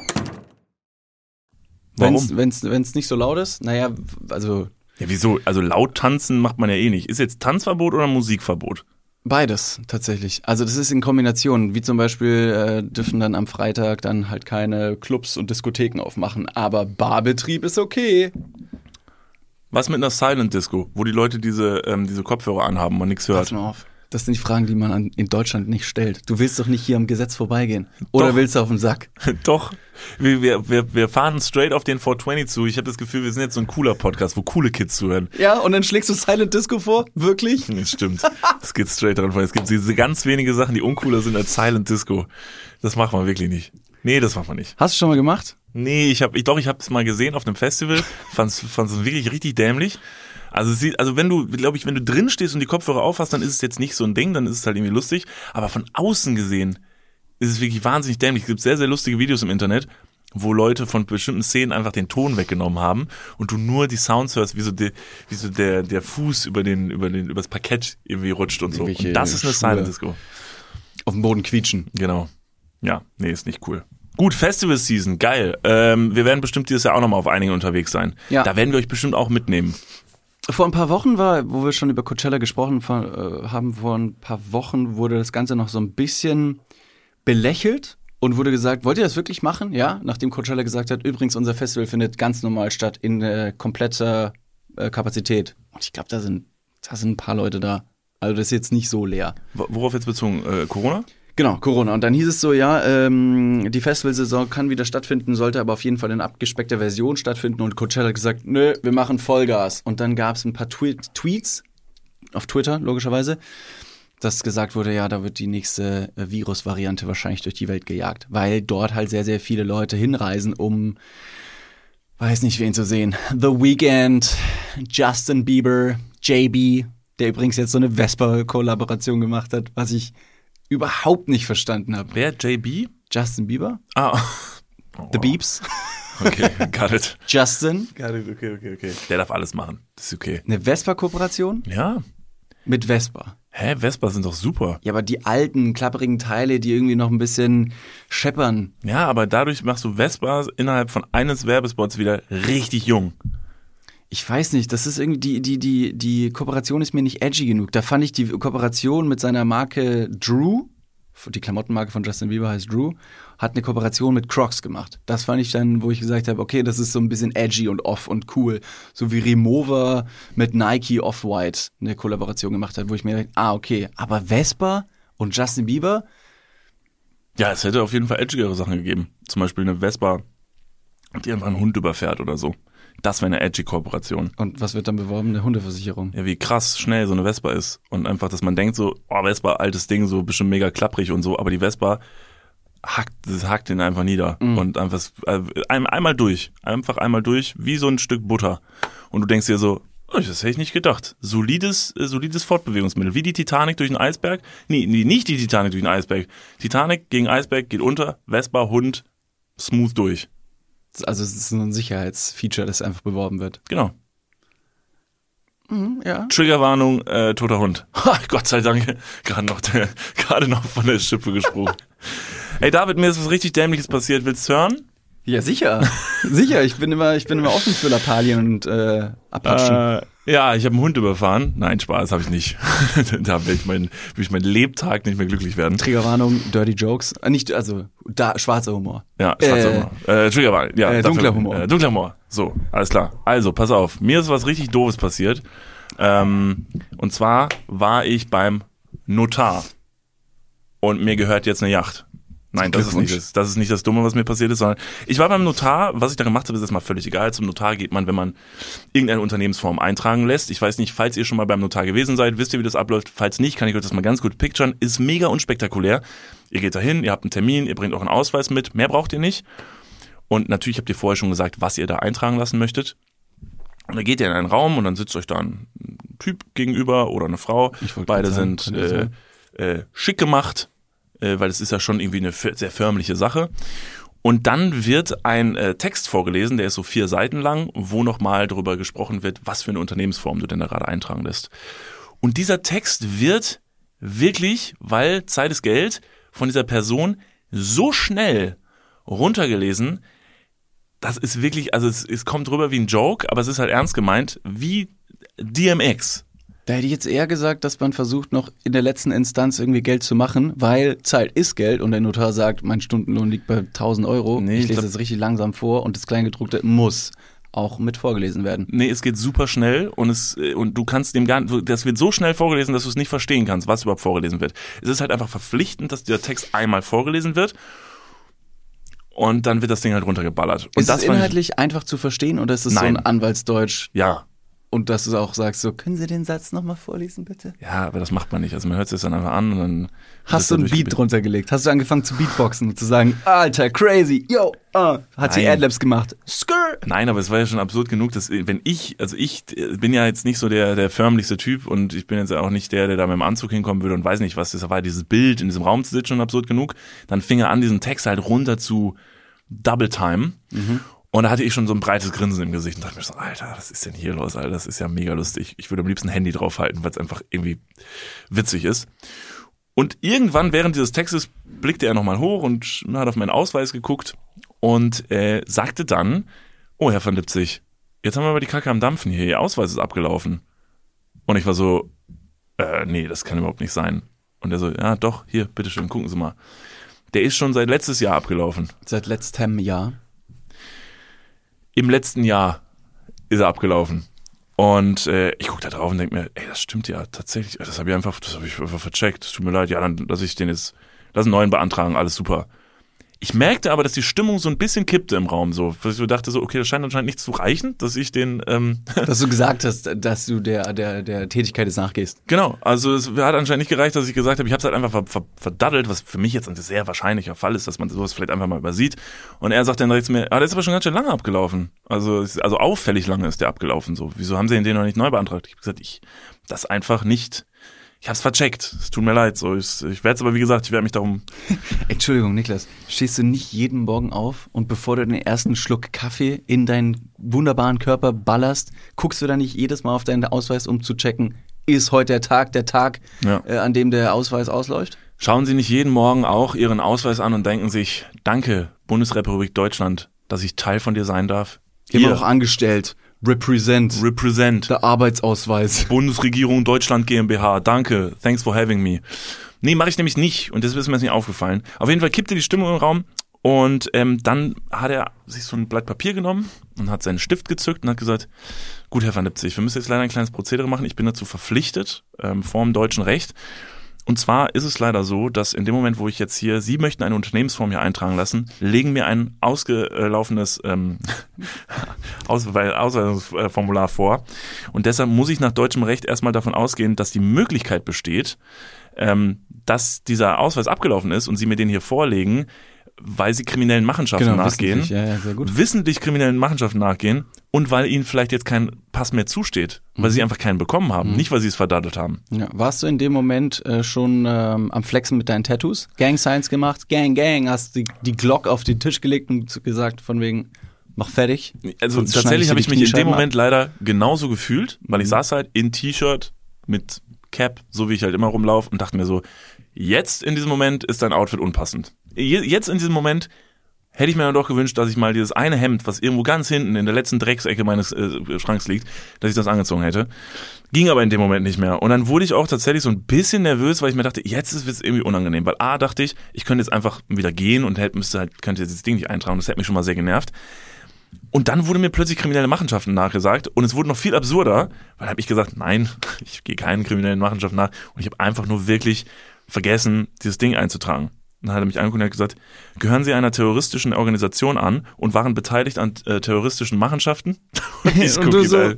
S1: Warum?
S2: Wenn es nicht so laut ist, naja, also
S1: Ja, wieso? Also laut tanzen macht man ja eh nicht. Ist jetzt Tanzverbot oder Musikverbot?
S2: beides tatsächlich. Also das ist in Kombination, wie zum Beispiel äh, dürfen dann am Freitag dann halt keine Clubs und Diskotheken aufmachen, aber Barbetrieb ist okay.
S1: Was mit einer Silent Disco, wo die Leute diese, ähm, diese Kopfhörer anhaben und man nichts
S2: Pass
S1: hört?
S2: mal auf. Das sind die Fragen, die man an, in Deutschland nicht stellt. Du willst doch nicht hier am Gesetz vorbeigehen. Oder
S1: Doch.
S2: willst du auf den Sack?
S1: Doch. Wir, wir, wir, wir fahren straight auf den vier zwanzig zu. Ich habe das Gefühl, wir sind jetzt so ein cooler Podcast, wo coole Kids zuhören.
S2: Ja, und dann schlägst du Silent Disco vor? Wirklich?
S1: Das stimmt. Es geht straight dran vor. Es gibt diese ganz wenige Sachen, die uncooler sind als Silent Disco. Das macht man wirklich nicht. Nee, das macht man nicht.
S2: Hast du schon mal gemacht?
S1: Nee, ich habe, ich, doch, ich habe es mal gesehen auf einem Festival. Fand's, fand's wirklich richtig dämlich. Also, sie, also wenn du, glaube ich, wenn du drin stehst und die Kopfhörer aufhast, dann ist es jetzt nicht so ein Ding, dann ist es halt irgendwie lustig. Aber von außen gesehen ist es wirklich wahnsinnig dämlich. Es gibt sehr, sehr lustige Videos im Internet, wo Leute von bestimmten Szenen einfach den Ton weggenommen haben und du nur die Sounds hörst, wie so, der, wie so der, der Fuß über den, über den, übers Parkett irgendwie rutscht und so.
S2: Irgendwelche
S1: Und das ist eine
S2: Schuhe.
S1: Silent Disco.
S2: Auf dem Boden quietschen.
S1: Genau. Ja, nee, ist nicht cool. Gut, Festival-Season, geil. Ähm, wir werden bestimmt dieses Jahr auch nochmal auf einigen unterwegs sein.
S2: Ja.
S1: Da werden wir euch bestimmt auch mitnehmen.
S2: Vor ein paar Wochen war, wo wir schon über Coachella gesprochen von, äh, haben, vor ein paar Wochen wurde das Ganze noch so ein bisschen belächelt und wurde gesagt, wollt ihr das wirklich machen? Ja, nachdem Coachella gesagt hat, übrigens, unser Festival findet ganz normal statt in äh, kompletter äh, Kapazität. Und ich glaube, da sind, da sind ein paar Leute da. Also das ist jetzt nicht so leer.
S1: Worauf jetzt bezogen? Äh, Corona?
S2: Genau, Corona. Und dann hieß es so, ja, ähm, die Festivalsaison kann wieder stattfinden, sollte aber auf jeden Fall in abgespeckter Version stattfinden. Und Coachella hat gesagt, nö, wir machen Vollgas. Und dann gab es ein paar Twe- Tweets auf Twitter, logischerweise, dass gesagt wurde, ja, da wird die nächste äh, Virusvariante wahrscheinlich durch die Welt gejagt. Weil dort halt sehr, sehr viele Leute hinreisen, um, weiß nicht, wen zu sehen. The Weeknd, Justin Bieber, J B, der übrigens jetzt so eine Vespa-Kollaboration gemacht hat, was ich überhaupt nicht verstanden habe.
S1: Wer? J B?
S2: Justin Bieber?
S1: Ah.
S2: The Beeps?
S1: Okay, got it.
S2: Justin?
S1: Got it, okay, okay, okay. Der darf alles machen. Das ist okay.
S2: Eine Vespa-Kooperation?
S1: Ja.
S2: Mit Vespa.
S1: Hä, Vespa sind doch super.
S2: Ja, aber die alten, klapperigen Teile, die irgendwie noch ein bisschen scheppern.
S1: Ja, aber dadurch machst du Vespa innerhalb von eines Werbespots wieder richtig jung.
S2: Ich weiß nicht, das ist irgendwie, die, die, die, die Kooperation ist mir nicht edgy genug. Da fand ich die Kooperation mit seiner Marke Drew, die Klamottenmarke von Justin Bieber heißt Drew, hat eine Kooperation mit Crocs gemacht. Das fand ich dann, wo ich gesagt habe, okay, das ist so ein bisschen edgy und off und cool. So wie Remover mit Nike Off-White eine Kollaboration gemacht hat, wo ich mir dachte, ah, okay, aber Vespa und Justin Bieber?
S1: Ja, es hätte auf jeden Fall edgigere Sachen gegeben. Zum Beispiel eine Vespa, die einfach einen Hund überfährt oder so. Das wäre eine edgy Kooperation.
S2: Und was wird dann beworben? Eine Hundeversicherung.
S1: Ja, wie krass schnell so eine Vespa ist. Und einfach, dass man denkt so, oh, Vespa, altes Ding, so bestimmt mega klapprig und so. Aber die Vespa hackt, das hackt den einfach nieder. Mhm. Und einfach äh, ein, einmal durch. Einfach einmal durch, wie so ein Stück Butter. Und du denkst dir so, oh, das hätte ich nicht gedacht. Solides, äh, solides Fortbewegungsmittel. Wie die Titanic durch den Eisberg. Nee, nee, nicht die Titanic durch den Eisberg. Titanic gegen Eisberg geht unter, Vespa, Hund, smooth durch.
S2: Also es ist ein Sicherheitsfeature, das einfach beworben wird.
S1: Genau.
S2: Mhm, ja.
S1: Triggerwarnung, äh, toter Hund. Ha, Gott sei Dank, gerade noch, der, gerade noch von der Schippe gesprungen. Ey David, mir ist was richtig Dämliches passiert. Willst du hören?
S2: Ja, sicher. Sicher, ich bin immer, ich bin immer offen für Lappalien und äh, Abpatschen.
S1: Äh, ja, ich habe einen Hund überfahren. Nein, Spaß habe ich nicht. Da will ich, mein, will ich meinen Lebtag nicht mehr glücklich werden.
S2: Triggerwarnung, Dirty Jokes. Äh, nicht, also da, schwarzer Humor.
S1: Ja, schwarzer äh, Humor. Äh, Triggerwarnung, ja.
S2: Äh, dunkler
S1: dafür,
S2: Humor.
S1: Äh, dunkler Humor. So, alles klar. Also, pass auf. Mir ist was richtig Doofes passiert. Ähm, und zwar war ich beim Notar. Und mir gehört jetzt eine Yacht. Nein, das ist nicht das, das ist nicht das Dumme, was mir passiert ist, sondern ich war beim Notar, was ich da gemacht habe, ist erstmal völlig egal. Zum Notar geht man, wenn man irgendeine Unternehmensform eintragen lässt. Ich weiß nicht, falls ihr schon mal beim Notar gewesen seid, wisst ihr, wie das abläuft. Falls nicht, kann ich euch das mal ganz gut picturen. Ist mega unspektakulär. Ihr geht dahin, ihr habt einen Termin, ihr bringt euren Ausweis mit, mehr braucht ihr nicht. Und natürlich habt ihr vorher schon gesagt, was ihr da eintragen lassen möchtet. Und dann geht ihr in einen Raum und dann sitzt euch da ein Typ gegenüber oder eine Frau. Beide sagen, sind äh, äh, schick gemacht. Weil es ist ja schon irgendwie eine sehr förmliche Sache. Und dann wird ein äh, Text vorgelesen, der ist so vier Seiten lang, wo nochmal darüber gesprochen wird, was für eine Unternehmensform du denn da gerade eintragen lässt. Und dieser Text wird wirklich, weil Zeit ist Geld, von dieser Person so schnell runtergelesen, das ist wirklich, also es, es kommt rüber wie ein Joke, aber es ist halt ernst gemeint, wie D M X.
S2: Da hätte ich jetzt eher gesagt, dass man versucht, noch in der letzten Instanz irgendwie Geld zu machen, weil Zeit ist Geld und der Notar sagt, mein Stundenlohn liegt bei tausend Euro. Nee, ich lese das richtig langsam vor und das Kleingedruckte muss auch mit vorgelesen werden.
S1: Nee, es geht super schnell und es und du kannst dem gar nicht, das wird so schnell vorgelesen, dass du es nicht verstehen kannst, was überhaupt vorgelesen wird. Es ist halt einfach verpflichtend, dass der Text einmal vorgelesen wird. Und dann wird das Ding halt runtergeballert. Und
S2: ist
S1: das
S2: es inhaltlich einfach zu verstehen oder ist es so ein Anwaltsdeutsch?
S1: Ja.
S2: Und dass du auch sagst, so, können Sie den Satz nochmal vorlesen, bitte?
S1: Ja, aber das macht man nicht. Also man hört sich das dann einfach an und dann...
S2: Hast du einen Beat drunter gelegt? Hast du angefangen zu Beatboxen und zu sagen, Alter, crazy, yo, uh, hat sie Adlibs gemacht? Skrr!
S1: Nein, aber es war ja schon absurd genug, dass wenn ich, also ich bin ja jetzt nicht so der der förmlichste Typ und ich bin jetzt auch nicht der, der da mit dem Anzug hinkommen würde und weiß nicht, was das war. Dieses Bild in diesem Raum zu sitzen schon absurd genug. Dann fing er an, diesen Text halt runter zu Double Time. Mhm. Und da hatte ich schon so ein breites Grinsen im Gesicht und dachte mir so, Alter, was ist denn hier los, Alter? Das ist ja mega lustig. Ich würde am liebsten ein Handy draufhalten, weil es einfach irgendwie witzig ist. Und irgendwann während dieses Textes blickte er nochmal hoch und hat auf meinen Ausweis geguckt und äh, sagte dann, oh, Herr van Lipzig, jetzt haben wir aber die Kacke am Dampfen hier, Ihr Ausweis ist abgelaufen. Und ich war so, äh, nee, das kann überhaupt nicht sein. Und er so, ja doch, hier, bitteschön, gucken Sie mal. Der ist schon seit letztes Jahr abgelaufen.
S2: Seit letztem Jahr?
S1: Im letzten Jahr ist er abgelaufen. Und äh, ich gucke da drauf und denke mir, ey, das stimmt ja tatsächlich. Das habe ich einfach, das habe ich einfach vercheckt. Es tut mir leid, ja, dann lasse ich den jetzt, lass einen neuen beantragen, alles super. Ich merkte aber, dass die Stimmung so ein bisschen kippte im Raum, so. Weil ich so dachte so, okay, das scheint anscheinend nicht zu reichen, dass ich den, ähm
S2: dass du gesagt hast, dass du der, der, der Tätigkeit jetzt nachgehst.
S1: Genau, also es hat anscheinend nicht gereicht, dass ich gesagt habe, ich habe es halt einfach ver- ver- verdaddelt, was für mich jetzt ein sehr wahrscheinlicher Fall ist, dass man sowas vielleicht einfach mal übersieht. Und er sagt dann direkt zu mir, ah, der ist aber schon ganz schön lange abgelaufen. Also, also auffällig lange ist der abgelaufen, so. Wieso haben sie den noch nicht neu beantragt? Ich habe gesagt, ich, das einfach nicht... Ich hab's vercheckt. Es tut mir leid. So, ich, ich werde es aber, wie gesagt, ich werde mich darum...
S2: Entschuldigung, Niklas. Stehst du nicht jeden Morgen auf und bevor du den ersten Schluck Kaffee in deinen wunderbaren Körper ballerst, guckst du da nicht jedes Mal auf deinen Ausweis, um zu checken, ist heute der Tag, der Tag,
S1: Ja.
S2: äh, an dem der Ausweis ausläuft?
S1: Schauen Sie nicht jeden Morgen auch Ihren Ausweis an und denken sich, danke, Bundesrepublik Deutschland, dass ich Teil von dir sein darf.
S2: Immer noch angestellt. Represent.
S1: Represent.
S2: Der Arbeitsausweis.
S1: Bundesregierung Deutschland GmbH, danke, thanks for having me. Nee, mache ich nämlich nicht und das ist mir jetzt nicht aufgefallen. Auf jeden Fall kippte die Stimmung im Raum und ähm, dann hat er sich so ein Blatt Papier genommen und hat seinen Stift gezückt und hat gesagt, gut, Herr van Lipzig, wir müssen jetzt leider ein kleines Prozedere machen, ich bin dazu verpflichtet, ähm, vor dem deutschen Recht. Und zwar ist es leider so, dass in dem Moment, wo ich jetzt hier, Sie möchten eine Unternehmensform hier eintragen lassen, legen mir ein ausgelaufenes ähm, Auswe- Ausweisungsformular vor. Und deshalb muss ich nach deutschem Recht erstmal davon ausgehen, dass die Möglichkeit besteht, ähm, dass dieser Ausweis abgelaufen ist und Sie mir den hier vorlegen, weil Sie kriminellen Machenschaften nachgehen.
S2: wissentlich, ja, ja, sehr gut.
S1: Wissentlich kriminellen Machenschaften nachgehen und weil Ihnen vielleicht jetzt kein Pass mehr zusteht, weil Sie einfach keinen bekommen haben, nicht weil Sie es verdattelt haben.
S2: Ja. Warst du in dem Moment äh, schon ähm, am Flexen mit deinen Tattoos? Gang Signs gemacht? Gang, Gang, hast die, die Glock auf den Tisch gelegt und gesagt von wegen, mach fertig?
S1: Also
S2: Sonst
S1: tatsächlich
S2: schneide
S1: habe
S2: ich
S1: ich
S2: dir die
S1: mich in dem
S2: Kniescheiben
S1: Moment leider genauso gefühlt, weil ich
S2: Mhm.
S1: saß halt in T-Shirt mit Cap, so wie ich halt immer rumlaufe und dachte mir so, jetzt in diesem Moment ist dein Outfit unpassend. Je- Jetzt in diesem Moment hätte ich mir dann doch gewünscht, dass ich mal dieses eine Hemd, was irgendwo ganz hinten in der letzten Drecksecke meines äh, Schranks liegt, dass ich das angezogen hätte. Ging aber in dem Moment nicht mehr. Und dann wurde ich auch tatsächlich so ein bisschen nervös, weil ich mir dachte, jetzt ist es irgendwie unangenehm. Weil A, dachte ich, ich könnte jetzt einfach wieder gehen und hätte, müsste halt, könnte jetzt das Ding nicht eintragen. Das hätte mich schon mal sehr genervt. Und dann wurde mir plötzlich kriminelle Machenschaften nachgesagt und es wurde noch viel absurder, weil habe ich gesagt, nein, ich gehe keinen kriminellen Machenschaften nach und ich habe einfach nur wirklich vergessen, dieses Ding einzutragen. Und dann hat er mich angeguckt und hat gesagt, gehören Sie einer terroristischen Organisation an und waren beteiligt an äh, terroristischen Machenschaften? Und ich
S2: Und
S1: guck
S2: du
S1: ihn
S2: so,
S1: an.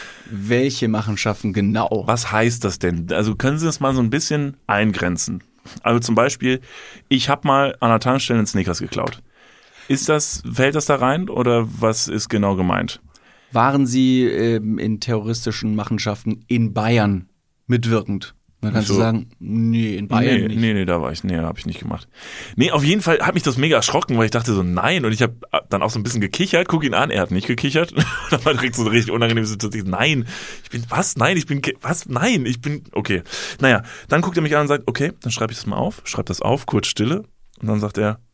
S2: welche Machenschaften genau?
S1: Was heißt das denn? Also können Sie das mal so ein bisschen eingrenzen? Also zum Beispiel, ich habe mal an der Tankstelle einen Snickers geklaut. Ist das, fällt das da rein oder was ist genau gemeint?
S2: Waren sie ähm, in terroristischen Machenschaften in Bayern mitwirkend? Dann kannst
S1: So.
S2: du sagen, nee, in Bayern
S1: nee,
S2: nicht.
S1: nee, nee, da war ich, nee, habe ich nicht gemacht. Nee, auf jeden Fall hat mich das mega erschrocken, weil ich dachte so, nein, und ich habe dann auch so ein bisschen gekichert, guck ihn an, er hat nicht gekichert. Da war direkt so eine richtig unangenehme Situation. Nein, ich bin, was? Nein, ich bin, was? Nein, ich bin, okay. Naja, dann guckt er mich an und sagt, okay, dann schreibe ich das mal auf, schreib das auf, kurz Stille. Und dann sagt er,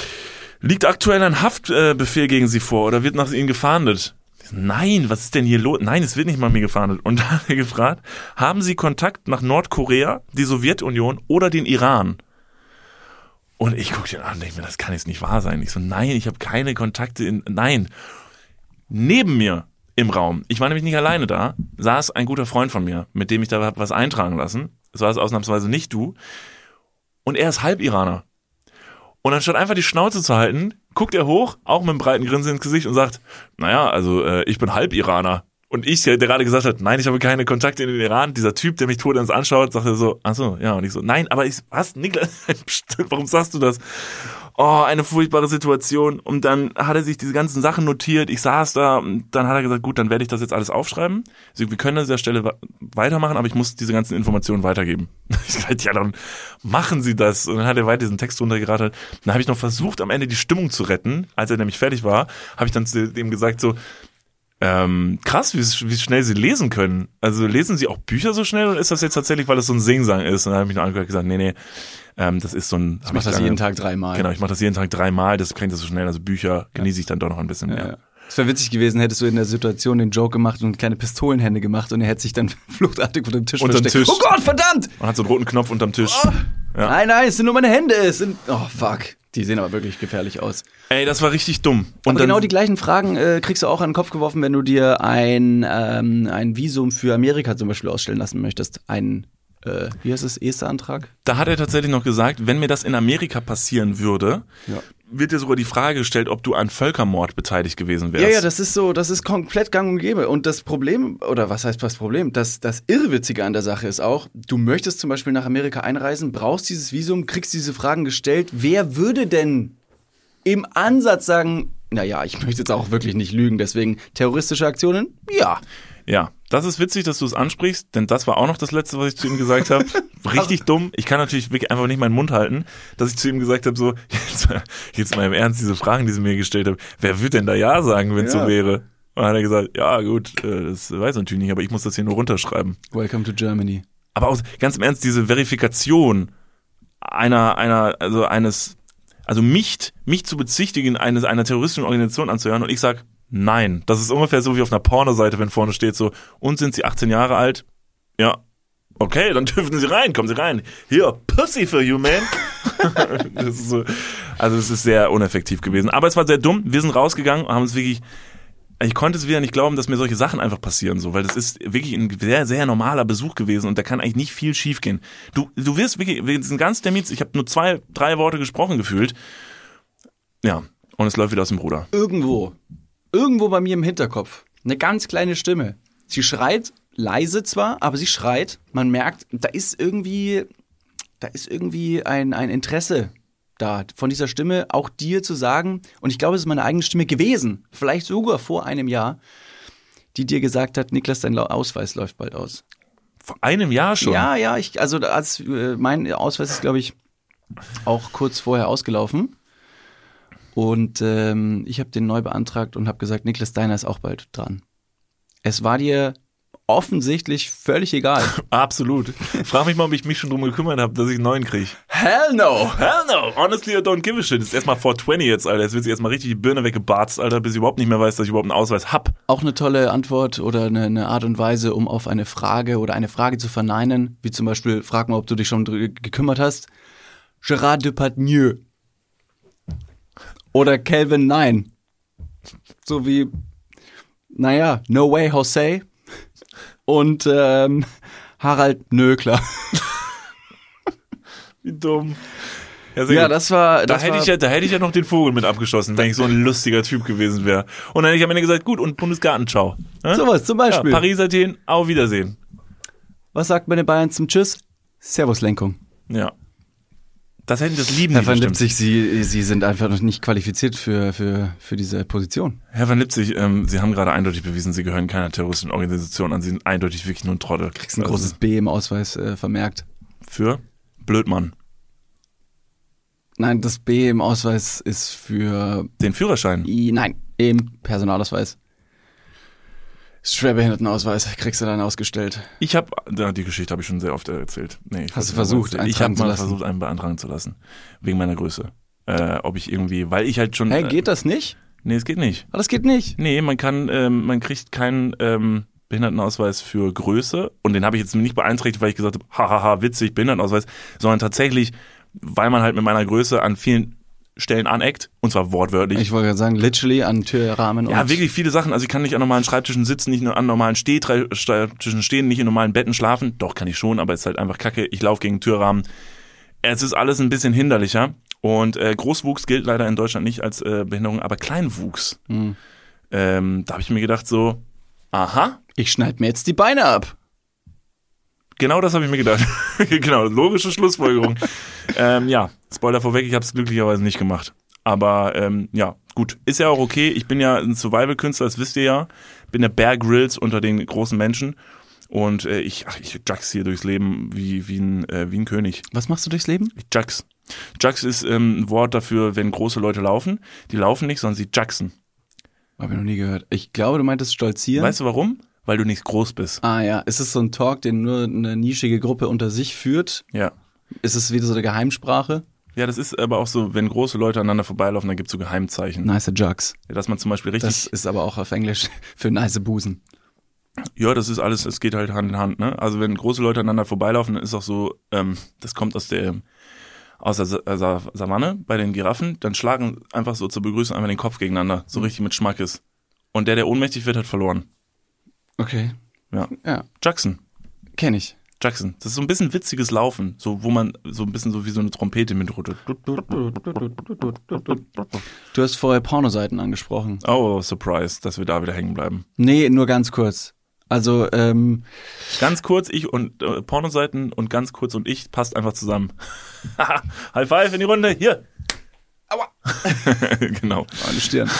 S1: liegt aktuell ein Haftbefehl gegen Sie vor oder wird nach Ihnen gefahndet? Nein, was ist denn hier los? Nein, es wird nicht mal mir gefahndet. Und dann hat er gefragt, haben Sie Kontakt nach Nordkorea, die Sowjetunion oder den Iran? Und ich gucke den an und denke mir, das kann jetzt nicht wahr sein. Ich so, nein, ich habe keine Kontakte in, nein. Neben mir im Raum, ich war nämlich nicht alleine da, saß ein guter Freund von mir, mit dem ich da hab was eintragen lassen. Das war es ausnahmsweise nicht du. Und er ist Halb-Iraner. Und anstatt einfach die Schnauze zu halten, guckt er hoch, auch mit einem breiten Grinsen ins Gesicht und sagt, naja, also äh, ich bin Halb-Iraner. Und ich, der gerade gesagt hat, nein, ich habe keine Kontakte in den Iran, dieser Typ, der mich tot ins anschaut, sagt er so, ach so, ja, und ich so, nein, aber ich, was, Niklas, warum sagst du das? Oh, eine furchtbare Situation. Und dann hat er sich diese ganzen Sachen notiert, ich saß da, und dann hat er gesagt, gut, dann werde ich das jetzt alles aufschreiben. Also, wir können an dieser Stelle weitermachen, aber ich muss diese ganzen Informationen weitergeben. Ich sagte, ja, dann machen Sie das. Und dann hat er weiter diesen Text runtergerattert. Dann habe ich noch versucht, am Ende die Stimmung zu retten. Als er nämlich fertig war, habe ich dann zu ihm gesagt so, Ähm, krass, wie, wie schnell sie lesen können. Also lesen sie auch Bücher so schnell oder ist das jetzt tatsächlich, weil das so ein Singsang ist? Und dann habe ich mich noch angehört und gesagt, nee, nee, ähm, das ist so ein...
S2: Ich mache das jeden Tag dreimal.
S1: Genau, ich mache das jeden Tag dreimal, das kriegt das so schnell. Also Bücher genieße ich dann doch noch ein bisschen mehr.
S2: Ja, ja. Es wäre witzig gewesen, hättest du in der Situation den Joke gemacht und kleine Pistolenhände gemacht und er hätte sich dann fluchtartig unter dem Tisch
S1: Unterm
S2: versteckt.
S1: Tisch.
S2: Oh Gott, verdammt!
S1: Man hat so einen roten Knopf unterm Tisch.
S2: Oh.
S1: Ja.
S2: Nein, nein, es sind nur meine Hände. Es sind, oh, fuck. Die sehen aber wirklich gefährlich aus.
S1: Ey, das war richtig dumm. Und
S2: aber
S1: dann,
S2: genau die gleichen Fragen äh, kriegst du auch an den Kopf geworfen, wenn du dir ein, ähm, ein Visum für Amerika zum Beispiel ausstellen lassen möchtest. Ein, äh, wie heißt es, ESTA-Antrag?
S1: Da hat er tatsächlich noch gesagt, wenn mir das in Amerika passieren würde,
S2: Ja.
S1: wird dir sogar die Frage gestellt, ob du an Völkermord beteiligt gewesen wärst.
S2: Ja, ja, das ist so, das ist komplett gang und gäbe. Und das Problem, oder was heißt das Problem? Das, das Irrwitzige an der Sache ist auch, du möchtest zum Beispiel nach Amerika einreisen, brauchst dieses Visum, kriegst diese Fragen gestellt. Wer würde denn im Ansatz sagen, naja, ich möchte jetzt auch wirklich nicht lügen, deswegen terroristische Aktionen? Ja.
S1: Ja, das ist witzig, dass du es ansprichst, denn das war auch noch das Letzte, was ich zu ihm gesagt habe. Richtig dumm. Ich kann natürlich wirklich einfach nicht meinen Mund halten, dass ich zu ihm gesagt habe, so, jetzt, jetzt mal im Ernst, diese Fragen, die sie mir gestellt haben, wer würde denn da Ja sagen, wenn es
S2: Ja.
S1: so wäre? Und dann hat er gesagt, ja gut, äh, das weiß ich natürlich nicht, aber ich muss das hier nur runterschreiben.
S2: Welcome to Germany.
S1: Aber auch ganz im Ernst, diese Verifikation einer, einer, also eines, also mich, mich zu bezichtigen, eines, einer terroristischen Organisation anzuhören und ich sag, nein. Das ist ungefähr so wie auf einer Pornoseite, wenn vorne steht so, und sind Sie achtzehn Jahre alt? Ja. Okay, dann dürfen Sie rein, kommen Sie rein. Hier, Pussy for you, man. Das ist so, also es ist sehr uneffektiv gewesen. Aber es war sehr dumm. Wir sind rausgegangen und haben uns wirklich, ich konnte es wieder nicht glauben, dass mir solche Sachen einfach passieren, so, weil das ist wirklich ein sehr, sehr normaler Besuch gewesen und da kann eigentlich nicht viel schiefgehen. Du, du wirst wirklich, wir sind ganz Termin, ich habe nur zwei, drei Worte gesprochen gefühlt. Ja, und es läuft wieder aus dem Ruder.
S2: Irgendwo, irgendwo bei mir im Hinterkopf, eine ganz kleine Stimme. Sie schreit, leise zwar, aber sie schreit. Man merkt, da ist irgendwie, da ist irgendwie ein, ein Interesse da, von dieser Stimme auch dir zu sagen, und ich glaube, es ist meine eigene Stimme gewesen, vielleicht sogar vor einem Jahr, die dir gesagt hat, Niklas, dein Ausweis läuft bald aus.
S1: Vor einem Jahr schon?
S2: Ja, ja, ich, also als, äh, mein Ausweis ist, glaube ich, auch kurz vorher ausgelaufen. Und ähm, ich habe den neu beantragt und habe gesagt, Niklas, deiner ist auch bald dran. Es war dir offensichtlich völlig egal.
S1: Absolut. Frag mich mal, ob ich mich schon drum gekümmert habe, dass ich einen neuen kriege.
S2: Hell no!
S1: Hell no! Honestly, I don't give a shit. Das ist erstmal vier zwanzig jetzt, Alter. Jetzt wird sich erstmal richtig die Birne weggebarzt, Alter, bis ich überhaupt nicht mehr weiß, dass ich überhaupt einen Ausweis hab.
S2: Auch eine tolle Antwort oder eine, eine Art und Weise, um auf eine Frage oder eine Frage zu verneinen. Wie zum Beispiel, frag mal, ob du dich schon dr- gekümmert hast. Gérard Depardieu. Oder Calvin Nein. So wie, naja, No Way Jose und ähm, Harald Nökler.
S1: Wie dumm. Ja, sehr
S2: Ja,
S1: gut.
S2: das war.
S1: Da
S2: Das
S1: hätte
S2: war
S1: ich ja, da hätte ich ja noch den Vogel mit abgeschossen, wenn ich so ein lustiger Typ gewesen wäre. Und dann hätte ich am Ende gesagt, gut, und Bundesgartenschau. Ne?
S2: sowas zum
S1: Ja,
S2: Beispiel.
S1: Paris, Athen, auf Wiedersehen.
S2: Was sagt man in Bayern zum Tschüss? Servuslenkung.
S1: Ja. Das hätten das lieben
S2: Herr
S1: die
S2: van
S1: bestimmt.
S2: Lipzig, Sie, Sie sind einfach noch nicht qualifiziert für, für, für diese Position.
S1: Herr van Lipzig, ähm, Sie haben gerade eindeutig bewiesen, Sie gehören keiner terroristischen Organisation an. Sie sind eindeutig wirklich nur ein Trottel.
S2: Kriegst ein großes B im Ausweis äh, vermerkt.
S1: Für Blödmann.
S2: Nein, das B im Ausweis ist für.
S1: Den Führerschein.
S2: I, nein, im Personalausweis. Schwerbehindertenausweis kriegst du dann ausgestellt.
S1: Ich habe, ja, die Geschichte habe ich schon sehr oft erzählt. Nee, ich
S2: Hast
S1: weiß
S2: du
S1: nicht,
S2: versucht,
S1: Ich
S2: eintragen
S1: habe
S2: zu
S1: mal
S2: lassen?
S1: versucht, einen beantragen zu lassen. Wegen meiner Größe. Äh, ob ich irgendwie, weil ich halt schon.
S2: Hä,
S1: äh,
S2: geht das nicht?
S1: Nee, es geht nicht.
S2: Aber das geht nicht.
S1: Nee, man kann, ähm, man kriegt keinen ähm, Behindertenausweis für Größe. Und den habe ich jetzt nicht beeinträchtigt, weil ich gesagt habe, hahaha, witzig, Behindertenausweis, sondern tatsächlich, weil man halt mit meiner Größe an vielen Stellen aneckt, und zwar wortwörtlich.
S2: Ich wollte gerade sagen, literally an Türrahmen.
S1: Ja,
S2: und
S1: wirklich viele Sachen. Also ich kann nicht an normalen Schreibtischen sitzen, nicht nur an normalen Stehschreibtischen stehen, nicht in normalen Betten schlafen. Doch, kann ich schon, aber es ist halt einfach kacke. Ich laufe gegen Türrahmen. Es ist alles ein bisschen hinderlicher. Und äh, Großwuchs gilt leider in Deutschland nicht als äh, Behinderung, aber Kleinwuchs.
S2: Hm.
S1: Ähm, da habe ich mir gedacht so, aha,
S2: Ich schneid mir jetzt die Beine ab.
S1: genau das habe ich mir gedacht. Genau, logische Schlussfolgerung. ähm, ja, Spoiler vorweg, ich habe es glücklicherweise nicht gemacht. Aber ähm, ja, gut, ist ja auch okay. Ich bin ja ein Survival-Künstler, das wisst ihr ja. Bin der Bear Grylls unter den großen Menschen. Und äh, ich, ach, ich jugs hier durchs Leben wie, wie, ein, äh, wie ein König.
S2: Was machst du durchs Leben?
S1: Ich jugs. Jugs ist ähm, ein Wort dafür, wenn große Leute laufen. Die laufen nicht, sondern sie juxen.
S2: Hab ich noch nie gehört. Ich glaube, du meintest stolzieren.
S1: Weißt du warum? Weil du nicht groß bist.
S2: Ah ja, ist es so ein Talk, den nur eine nischige Gruppe unter sich führt?
S1: Ja.
S2: Ist es wieder so eine Geheimsprache?
S1: Ja, das ist aber auch so, wenn große Leute aneinander vorbeilaufen, dann gibt's so Geheimzeichen.
S2: Nice Jugs.
S1: Ja, dass man zum Beispiel richtig...
S2: Das ist aber auch auf Englisch für nice Busen.
S1: Ja, das ist alles, es geht halt Hand in Hand, ne? Also wenn große Leute aneinander vorbeilaufen, dann ist auch so, ähm, das kommt aus der aus der Sa- Sa- Savanne bei den Giraffen, dann schlagen einfach so zur Begrüßung einfach den Kopf gegeneinander, so richtig mit Schmackes. Und der, der ohnmächtig wird, hat verloren.
S2: Okay.
S1: Ja.
S2: Ja,
S1: Jackson.
S2: kenn ich.
S1: Jackson. Das ist so ein bisschen witziges Laufen, so wo man so ein bisschen so wie so eine Trompete mitrüttelt.
S2: Du hast vorher Pornoseiten angesprochen.
S1: Oh, surprise, dass wir da wieder hängen bleiben.
S2: Nee, nur ganz kurz. Also, ähm,
S1: Ganz kurz, ich und äh, Pornoseiten und ganz kurz und ich passt einfach zusammen. High five in die Runde, hier. Aua. Genau.
S2: meine Stirn.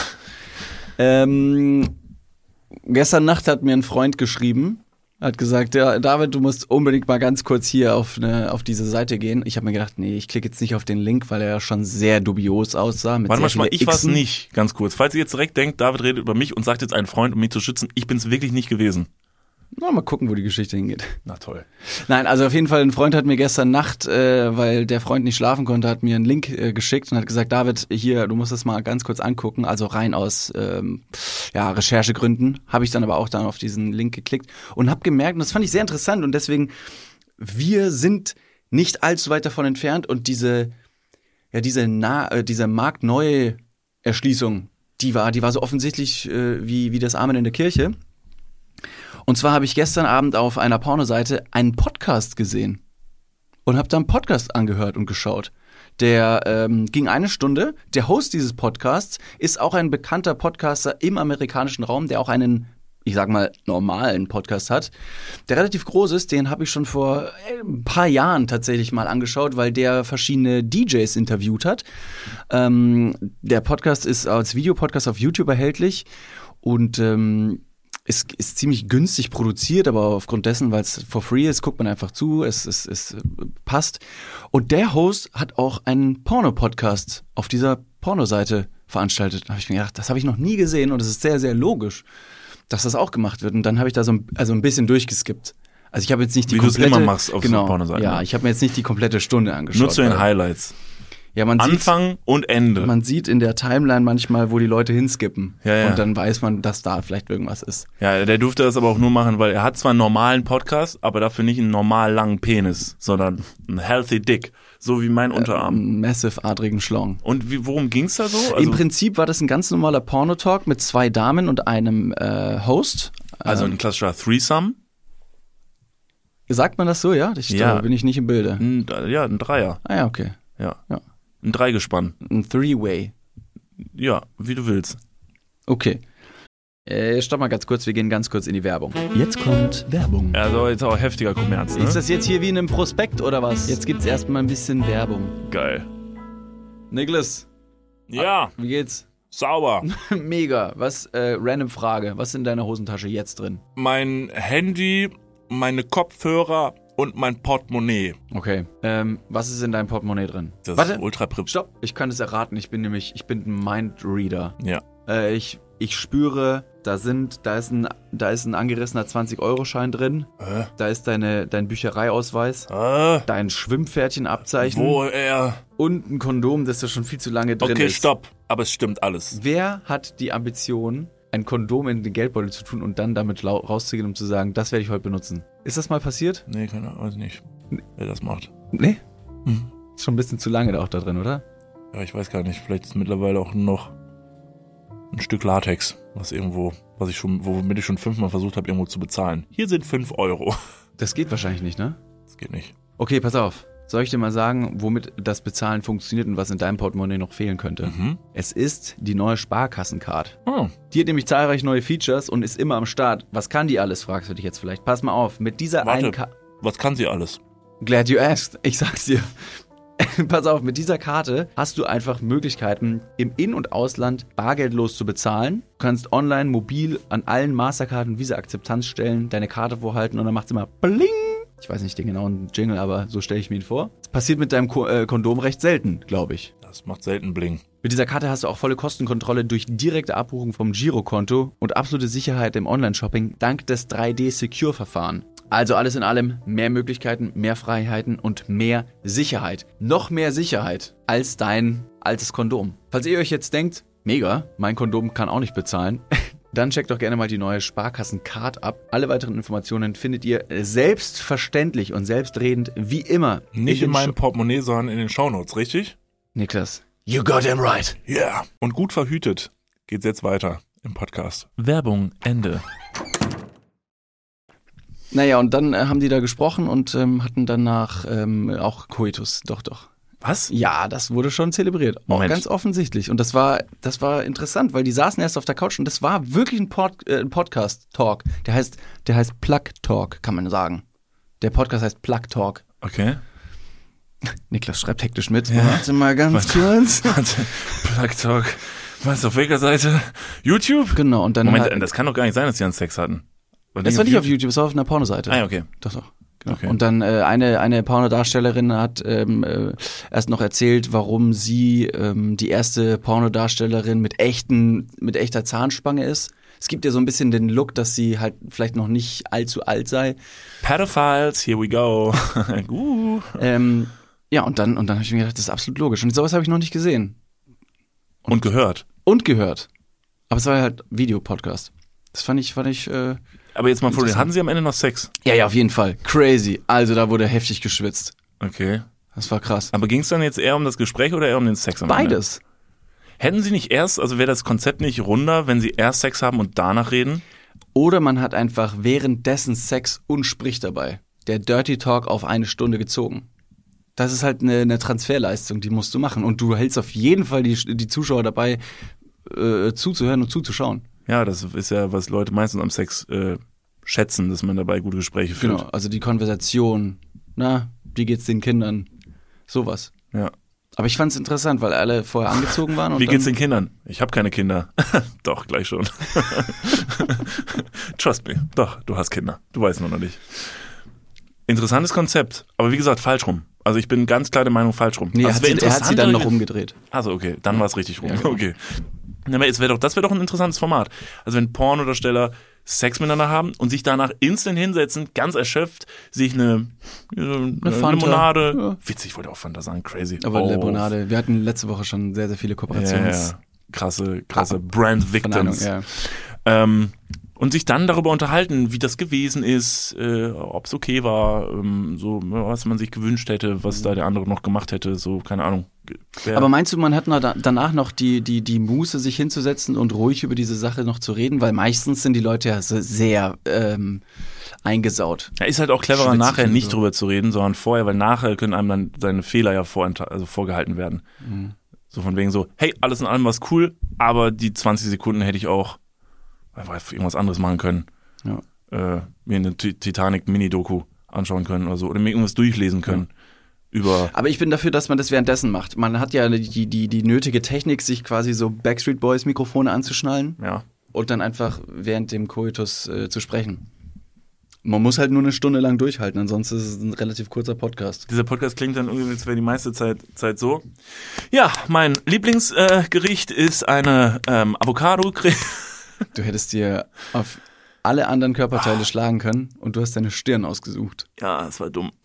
S2: ähm, gestern Nacht hat mir ein Freund geschrieben, hat gesagt, ja, David, du musst unbedingt mal ganz kurz hier auf, eine, auf diese Seite gehen. Ich habe mir gedacht, nee, ich klicke jetzt nicht auf den Link, weil er ja schon sehr dubios aussah. Mit
S1: Warte
S2: sehr
S1: mal, schon mal,
S2: viele
S1: ich war's
S2: Xen.
S1: nicht, ganz kurz. Falls ihr jetzt direkt denkt, David redet über mich und sagt jetzt einen Freund, um mich zu schützen, ich bin's wirklich nicht gewesen.
S2: Na, mal gucken, wo die Geschichte hingeht.
S1: Na toll.
S2: Nein, also auf jeden Fall, ein Freund hat mir gestern Nacht, äh, weil der Freund nicht schlafen konnte, hat mir einen Link äh, geschickt und hat gesagt, David, hier, du musst das mal ganz kurz angucken, also rein aus ähm, ja, Recherchegründen, habe ich dann aber auch dann auf diesen Link geklickt und habe gemerkt, und das fand ich sehr interessant und deswegen, wir sind nicht allzu weit davon entfernt und diese, ja, diese, Na äh, diese marktneue Erschließung, die war, die war so offensichtlich äh, wie, wie das Amen in der Kirche. Und zwar habe ich gestern Abend auf einer Pornoseite einen Podcast gesehen und habe da einen Podcast angehört und geschaut. Der ähm, ging eine Stunde. Der Host dieses Podcasts ist auch ein bekannter Podcaster im amerikanischen Raum, der auch einen, ich sag mal, normalen Podcast hat, der relativ groß ist. Den habe ich schon vor ein paar Jahren tatsächlich mal angeschaut, weil der verschiedene D Js interviewt hat. Ähm, der Podcast ist als Videopodcast auf YouTube erhältlich und ähm, Ist, ist ziemlich günstig produziert, aber aufgrund dessen, weil es for free ist, guckt man einfach zu, es, es, es passt. Und der Host hat auch einen Porno-Podcast auf dieser Pornoseite veranstaltet. Da habe ich mir gedacht, das habe ich noch nie gesehen und es ist sehr, sehr logisch, dass das auch gemacht wird. Und dann habe ich da so ein, also ein bisschen durchgeskippt. Also ich habe jetzt nicht die
S1: Wie
S2: komplette...
S1: du es immer machst auf
S2: genau,
S1: so Pornoseiten.
S2: Ja, ich habe mir jetzt nicht die komplette Stunde angeschaut.
S1: Nur zu den
S2: weil-
S1: Highlights.
S2: Ja, man sieht,
S1: Anfang und Ende.
S2: man sieht in der Timeline manchmal, wo die Leute hinskippen.
S1: Ja, ja.
S2: Und dann weiß man, dass da vielleicht irgendwas ist.
S1: Ja, der durfte das aber auch nur machen, weil er hat zwar einen normalen Podcast, aber dafür nicht einen normal langen Penis, sondern einen healthy dick, so wie mein Unterarm.
S2: Einen massive adrigen Schlong.
S1: Und wie, worum ging's da so?
S2: Im Prinzip war das ein ganz normaler Pornotalk mit zwei Damen und einem äh, Host.
S1: also ein klassischer Threesome.
S2: Sagt man das so, ja? Ich,
S1: Ja.
S2: Da bin ich nicht im Bilde.
S1: Ein, ja, ein Dreier.
S2: Ah ja, okay.
S1: Ja.
S2: Ja.
S1: Ein Dreigespann.
S2: Ein Three-Way.
S1: Ja, wie du willst.
S2: Okay. Äh, stopp mal ganz kurz, wir gehen ganz kurz in die Werbung. Jetzt kommt Werbung.
S1: Also jetzt auch heftiger Kommerz, ne?
S2: Ist das jetzt hier wie in einem Prospekt oder was? Jetzt gibt's erstmal ein bisschen Werbung.
S1: Geil.
S2: Niklas,
S1: Ja,
S2: wie geht's?
S1: sauber.
S2: Mega. Was, äh, random Frage. Was ist in deiner Hosentasche jetzt drin?
S1: Mein Handy, meine Kopfhörer und mein Portemonnaie.
S2: Okay. Ähm, was ist in deinem Portemonnaie drin?
S1: Das
S2: Warte.
S1: ist ultra prip.
S2: Stopp. Ich kann es erraten. Ich bin nämlich, ich bin ein Mindreader.
S1: Ja.
S2: Äh, ich, ich spüre, da sind, da ist ein, da ist ein angerissener zwanzig-Euro-Schein drin.
S1: Hä?
S2: Da ist deine, dein Büchereiausweis.
S1: Äh,
S2: Dein Schwimmpferdchenabzeichen.
S1: wo er...
S2: Und ein Kondom, das da schon viel zu lange drin
S1: Okay,
S2: ist.
S1: stopp. Aber es stimmt alles.
S2: Wer hat die Ambition, ein Kondom in den Geldbeutel zu tun und dann damit lau- rauszugehen, um zu sagen, das werde ich heute benutzen? Ist das mal passiert?
S1: Nee, keine Ahnung, weiß nicht, wer das macht.
S2: Nee.
S1: Hm.
S2: Ist schon ein bisschen zu lange da auch da drin, oder?
S1: Ja, ich weiß gar nicht. Vielleicht ist mittlerweile auch nur noch ein Stück Latex, was irgendwo, was ich schon, womit ich schon fünfmal versucht habe, irgendwo zu bezahlen. Hier sind fünf Euro.
S2: Das geht wahrscheinlich nicht, ne?
S1: Das geht nicht.
S2: Okay, pass auf. Soll ich dir mal sagen, womit das Bezahlen funktioniert und was in deinem Portemonnaie noch fehlen könnte?
S1: Mhm.
S2: Es ist die neue Sparkassencard.
S1: Oh.
S2: Die hat nämlich zahlreiche neue Features und ist immer am Start. Was kann die alles, fragst du dich jetzt vielleicht. Pass mal auf, mit dieser
S1: Warte.
S2: einen Karte...
S1: Was kann sie alles?
S2: Glad you asked. Ich sag's dir. Pass auf, mit dieser Karte hast du einfach Möglichkeiten, im In- und Ausland bargeldlos zu bezahlen. Du kannst online, mobil an allen Mastercard- und Visa-Akzeptanzstellen deine Karte vorhalten und dann macht's immer bling Ich weiß nicht den genauen Jingle, aber so stelle ich mir ihn vor. Das passiert mit deinem Ko- äh, Kondom recht selten, glaube ich.
S1: Das macht selten Bling.
S2: Mit dieser Karte hast du auch volle Kostenkontrolle durch direkte Abbuchung vom Girokonto und absolute Sicherheit im Online-Shopping dank des drei D-Secure-Verfahren. Also alles in allem mehr Möglichkeiten, mehr Freiheiten und mehr Sicherheit. Noch mehr Sicherheit als dein altes Kondom. Falls ihr euch jetzt denkt, mega, mein Kondom kann auch nicht bezahlen, dann checkt doch gerne mal die neue Sparkassen-Card ab. Alle weiteren Informationen findet ihr selbstverständlich und selbstredend wie immer.
S1: Nicht in,
S2: den
S1: meinem
S2: Sh-
S1: Portemonnaie, sondern in den Shownotes, richtig?
S2: Niklas, you got him right.
S1: Ja. Yeah. Und gut verhütet geht's jetzt weiter im Podcast. Werbung, Ende.
S2: Naja, und dann äh, haben die da gesprochen und ähm, hatten danach ähm, auch Koitus. Doch, doch.
S1: Was?
S2: Ja, das wurde schon zelebriert. Auch
S1: Moment.
S2: ganz offensichtlich. Und das war, das war interessant, weil die saßen erst auf der Couch und das war wirklich ein, Pod, äh, ein Podcast-Talk. Der heißt, der heißt Plug Talk, kann man sagen. Der Podcast heißt Plug Talk.
S1: Okay.
S2: Niklas schreibt hektisch mit.
S1: Ja.
S2: Warte mal ganz
S1: Warte.
S2: kurz.
S1: Warte, Plug Talk. Was, auf welcher Seite? YouTube?
S2: Genau, und dann
S1: Moment,
S2: hat,
S1: das kann doch gar nicht sein, dass sie einen Sex hatten.
S2: das war nicht auf YouTube, es war auf einer Pornoseite.
S1: Ah, ja, okay.
S2: Doch, doch. Genau.
S1: Okay.
S2: Und dann äh, eine eine Pornodarstellerin hat ähm, äh, erst noch erzählt, warum sie ähm, die erste Pornodarstellerin mit echten mit echter Zahnspange ist. Es gibt ja so ein bisschen den Look, dass sie halt vielleicht noch nicht allzu alt sei.
S1: Pedophiles, here we go. uh.
S2: Ähm, ja, und dann und dann habe ich mir gedacht, das ist absolut logisch. Und sowas habe ich noch nicht gesehen
S1: Und gehört.
S2: und gehört. Aber es war halt Videopodcast. Das fand ich fand ich äh,
S1: Aber jetzt mal vor,
S2: Interessant.
S1: hatten sie am Ende noch Sex?
S2: ja ja auf jeden Fall crazy. Also da wurde heftig geschwitzt.
S1: Okay.
S2: Das war krass.
S1: Aber ging es dann jetzt eher um das Gespräch oder eher um den Sex am Ende?
S2: Beides.
S1: Hätten sie nicht erst, also wäre das Konzept nicht runder, wenn sie erst Sex haben und danach reden?
S2: Oder man hat einfach währenddessen Sex und spricht dabei. Der Dirty Talk auf eine Stunde gezogen. Das ist halt eine, eine Transferleistung, die musst du machen. Und du hältst auf jeden Fall die, die Zuschauer dabei, äh, zuzuhören und zuzuschauen.
S1: Ja, das ist ja, was Leute meistens am Sex äh, schätzen, dass man dabei gute Gespräche führt.
S2: Genau, also die Konversation, na, wie geht's den Kindern? Sowas.
S1: Ja.
S2: Aber ich fand's interessant, weil alle vorher angezogen waren. Und
S1: Wie geht's
S2: dann,
S1: den Kindern? Ich habe keine Kinder. Doch, gleich schon. Trust me. Doch, du hast Kinder. Du weißt nur noch nicht. Interessantes Konzept. Aber wie gesagt, falsch rum. Also ich bin ganz klar der Meinung, falsch rum.
S2: Nee, er
S1: Also
S2: hat,
S1: es
S2: sie,
S1: wär
S2: er hat sie dann
S1: interessanter
S2: noch
S1: gewesen-
S2: umgedreht.
S1: Also okay, dann war es richtig rum.
S2: Ja, genau.
S1: Okay. Ja, aber es wär doch, das wäre doch ein interessantes Format. Also wenn Pornodarsteller Sex miteinander haben und sich danach instant hinsetzen, ganz erschöpft, sich eine, äh, eine
S2: Fanta.
S1: Limonade,
S2: Ja.
S1: witzig, ich wollte auch Fanta sagen, crazy.
S2: Aber
S1: Oh,
S2: Limonade, wir hatten letzte Woche schon sehr, sehr viele
S1: Ja,
S2: Kooperations...
S1: ja, krasse, krasse Brand
S2: Verneinung,
S1: Victims.
S2: ja.
S1: Ähm, und sich dann darüber unterhalten, wie das gewesen ist, äh, ob es okay war, ähm, so was man sich gewünscht hätte, was da der andere noch gemacht hätte, so keine Ahnung. Wer-
S2: Aber meinst du, man hat noch da, danach noch die, die, die Muße, sich hinzusetzen und ruhig über diese Sache noch zu reden? Weil meistens sind die Leute ja so sehr ähm, eingesaut.
S1: ja, ist halt auch cleverer,
S2: Schwitzig
S1: nachher
S2: und
S1: nicht
S2: so.
S1: drüber zu reden, sondern vorher, weil nachher können einem dann seine Fehler ja vorent- also vorgehalten werden.
S2: Mhm.
S1: So von wegen so, hey, alles in allem war cool, aber die zwanzig Sekunden hätte ich auch einfach irgendwas anderes machen können.
S2: Ja.
S1: Äh, mir eine Ti- Titanic-Mini-Doku anschauen können oder so. Oder mir irgendwas durchlesen können. Über.
S2: Aber ich bin dafür, dass man das währenddessen macht. Man hat ja die, die, die nötige Technik, sich quasi so Backstreet Boys Mikrofone anzuschnallen
S1: Ja.
S2: und dann einfach während dem Koitus äh, zu sprechen. Man muss halt nur eine Stunde lang durchhalten, ansonsten ist es ein relativ kurzer Podcast.
S1: Dieser Podcast klingt dann irgendwie, als wäre die meiste Zeit, Zeit so. Ja, mein Lieblingsgericht äh, Gericht ist eine ähm, Avocado-Creme.
S2: Du hättest dir auf alle anderen Körperteile schlagen können und du hast deine Stirn ausgesucht.
S1: Ja, das war dumm.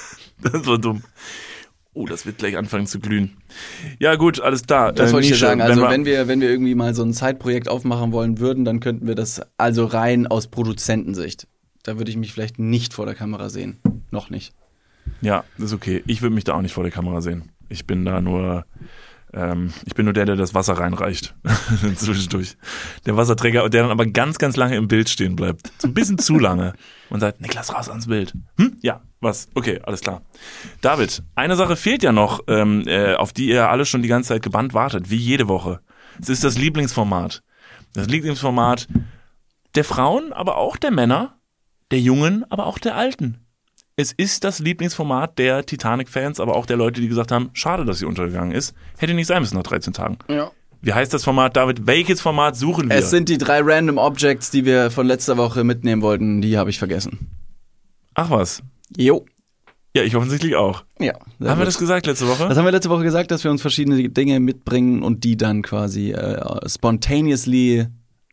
S1: Das war dumm. Oh, das wird gleich anfangen zu glühen. Ja gut, alles klar.
S2: Das
S1: Äh,
S2: wollte ich dir
S1: Nische,
S2: sagen. Also
S1: wir-
S2: wenn wir, wenn wir irgendwie mal so ein Zeitprojekt aufmachen wollen würden, dann könnten wir das also rein aus Produzentensicht. Da würde ich mich vielleicht nicht vor der Kamera sehen. Noch nicht.
S1: Ja, das ist okay. Ich würde mich da auch nicht vor der Kamera sehen. Ich bin da nur, ähm, ich bin nur der, der das Wasser reinreicht. Zwischendurch. Der Wasserträger, der dann aber ganz, ganz lange im Bild stehen bleibt. So ein bisschen zu lange. Und sagt, Niklas, raus ans Bild. Hm? Ja, was? Okay, alles klar. David, eine Sache fehlt ja noch, ähm, äh, auf die ihr alle schon die ganze Zeit gebannt wartet, wie jede Woche. Es ist das Lieblingsformat. Das Lieblingsformat der Frauen, aber auch der Männer, der Jungen, aber auch der Alten. Es ist das Lieblingsformat der Titanic-Fans, aber auch der Leute, die gesagt haben, schade, dass sie untergegangen ist. Hätte nicht sein müssen nach dreizehn Tagen.
S2: Ja.
S1: Wie heißt das Format, David? Welches Format suchen wir?
S2: Es sind die drei Random Objects, die wir von letzter Woche mitnehmen wollten. Die habe ich vergessen.
S1: Ach was.
S2: Jo.
S1: Ja, ich offensichtlich auch.
S2: Ja.
S1: Haben wir das gesagt letzte Woche?
S2: Das haben wir letzte Woche gesagt, dass wir uns verschiedene Dinge mitbringen und die dann quasi äh, spontaneously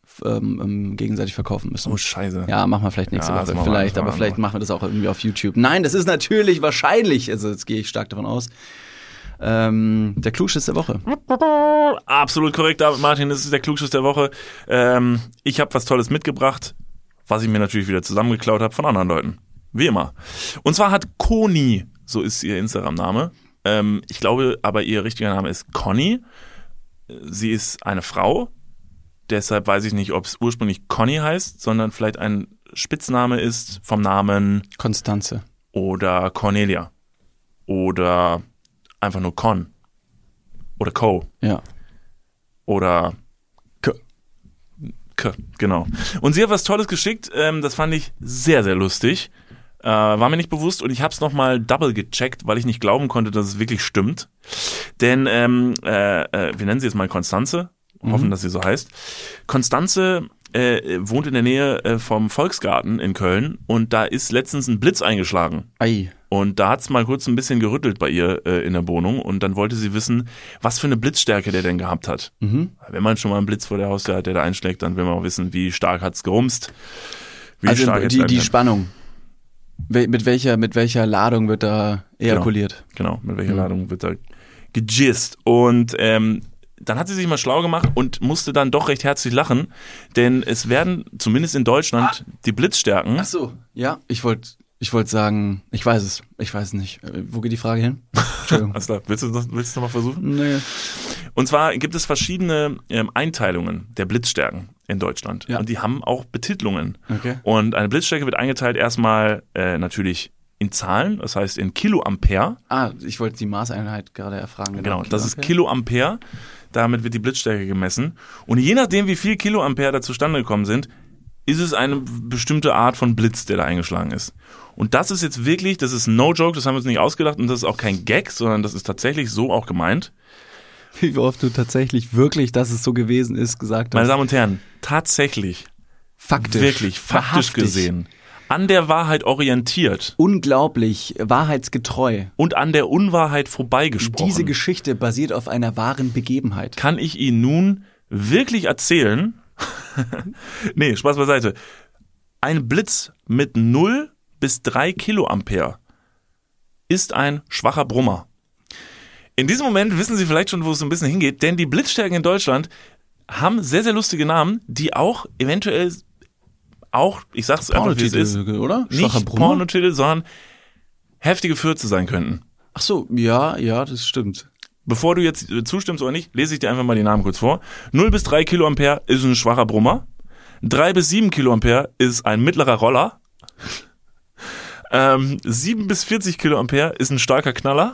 S2: ähm, gegenseitig verkaufen müssen.
S1: Oh, scheiße.
S2: Ja, machen wir vielleicht nächste
S1: Ja,
S2: Woche.
S1: das machen wir
S2: Vielleicht,
S1: einfach
S2: aber vielleicht
S1: andere.
S2: machen wir das auch irgendwie auf YouTube. Nein, das ist natürlich wahrscheinlich, also jetzt gehe ich stark davon aus, ähm, der Klugschiss der Woche.
S1: Absolut korrekt, David Martin, das ist der Klugschiss der Woche. Ähm, ich habe was Tolles mitgebracht, was ich mir natürlich wieder zusammengeklaut habe von anderen Leuten. Wie immer. Und zwar hat Koni, so ist ihr Instagram-Name, ähm, ich glaube aber ihr richtiger Name ist Conny. Sie ist eine Frau, deshalb weiß ich nicht, ob es ursprünglich Conny heißt, sondern vielleicht ein Spitzname ist vom Namen
S2: Konstanze.
S1: oder Cornelia oder einfach nur Con oder Co.
S2: Ja.
S1: Oder
S2: K.
S1: K, genau. Und sie hat was Tolles geschickt, ähm, das fand ich sehr, sehr lustig. Äh, war mir nicht bewusst und ich habe es nochmal double gecheckt, weil ich nicht glauben konnte, dass es wirklich stimmt. Denn, ähm, äh, äh, wir nennen sie jetzt mal Konstanze, hoffen,
S2: Mhm.
S1: dass sie so heißt. Konstanze äh, wohnt in der Nähe äh, vom Volksgarten in Köln und da ist letztens ein Blitz eingeschlagen.
S2: Ei.
S1: Und da hat's mal kurz ein bisschen gerüttelt bei ihr äh, in der Wohnung und dann wollte sie wissen, was für eine Blitzstärke der denn gehabt hat.
S2: Mhm.
S1: Wenn man schon mal einen Blitz vor der Haustür hat, der da einschlägt, dann will man auch wissen, wie stark hat's gerumst. Wie
S2: Also
S1: stark hat's
S2: die, die
S1: dann-
S2: Spannung. Wel- Mit welcher, mit welcher Ladung wird da ejakuliert?
S1: Genau, mit welcher
S2: Mhm.
S1: Ladung wird da gejist. Und ähm, dann hat sie sich mal schlau gemacht und musste dann doch recht herzlich lachen, denn es werden, zumindest in Deutschland, die Blitzstärken,
S2: Ach so, ja. Ich wollte ich wollte sagen, ich weiß es, ich weiß es nicht. Äh, Wo geht die Frage hin? Entschuldigung.
S1: was da, willst du das willst du noch mal versuchen?
S2: Nee.
S1: Und zwar gibt es verschiedene ähm, Einteilungen der Blitzstärken in Deutschland.
S2: Ja.
S1: Und die haben auch Betitelungen.
S2: Okay.
S1: Und eine Blitzstärke wird eingeteilt erstmal äh, natürlich in Zahlen, das heißt in Kiloampere.
S2: Ah, ich wollte die Maßeinheit gerade erfragen.
S1: Genau, das ist
S2: Kiloampere.
S1: Kiloampere. Damit wird die Blitzstärke gemessen. Und je nachdem, wie viel Kiloampere da zustande gekommen sind, ist es eine bestimmte Art von Blitz, der da eingeschlagen ist. Und das ist jetzt wirklich, das ist no joke, das haben wir uns nicht ausgedacht und das ist auch kein Gag, sondern das ist tatsächlich so auch gemeint.
S2: Wie oft du tatsächlich wirklich, dass es so gewesen ist, gesagt
S1: Meine
S2: hast.
S1: Damen und Herren, tatsächlich,
S2: Faktisch.
S1: wirklich, faktisch
S2: Wahrhaftig.
S1: gesehen, an der Wahrheit orientiert
S2: Unglaublich, wahrheitsgetreu.
S1: und an der Unwahrheit vorbeigesprochen,
S2: Diese Geschichte basiert auf einer wahren Begebenheit.
S1: kann ich Ihnen nun wirklich erzählen, nee, Spaß beiseite, ein Blitz mit null bis drei Kiloampere ist ein schwacher Brummer. In diesem Moment wissen Sie vielleicht schon, wo es so ein bisschen hingeht, denn die Blitzstärken in Deutschland haben sehr, sehr lustige Namen, die auch eventuell auch, ich sag's einfach, wie es ist,
S2: oder?
S1: nicht
S2: Schwacher Brummer?
S1: Pornotitel, sondern heftige Fürze sein könnten.
S2: Ach so, ja, ja, das stimmt.
S1: Bevor du jetzt äh, zustimmst oder nicht, lese ich dir einfach mal die Namen kurz vor. null bis drei Kiloampere ist ein schwacher Brummer. drei bis sieben Kiloampere ist ein mittlerer Roller. Ähm, sieben bis vierzig Kiloampere ist ein starker Knaller.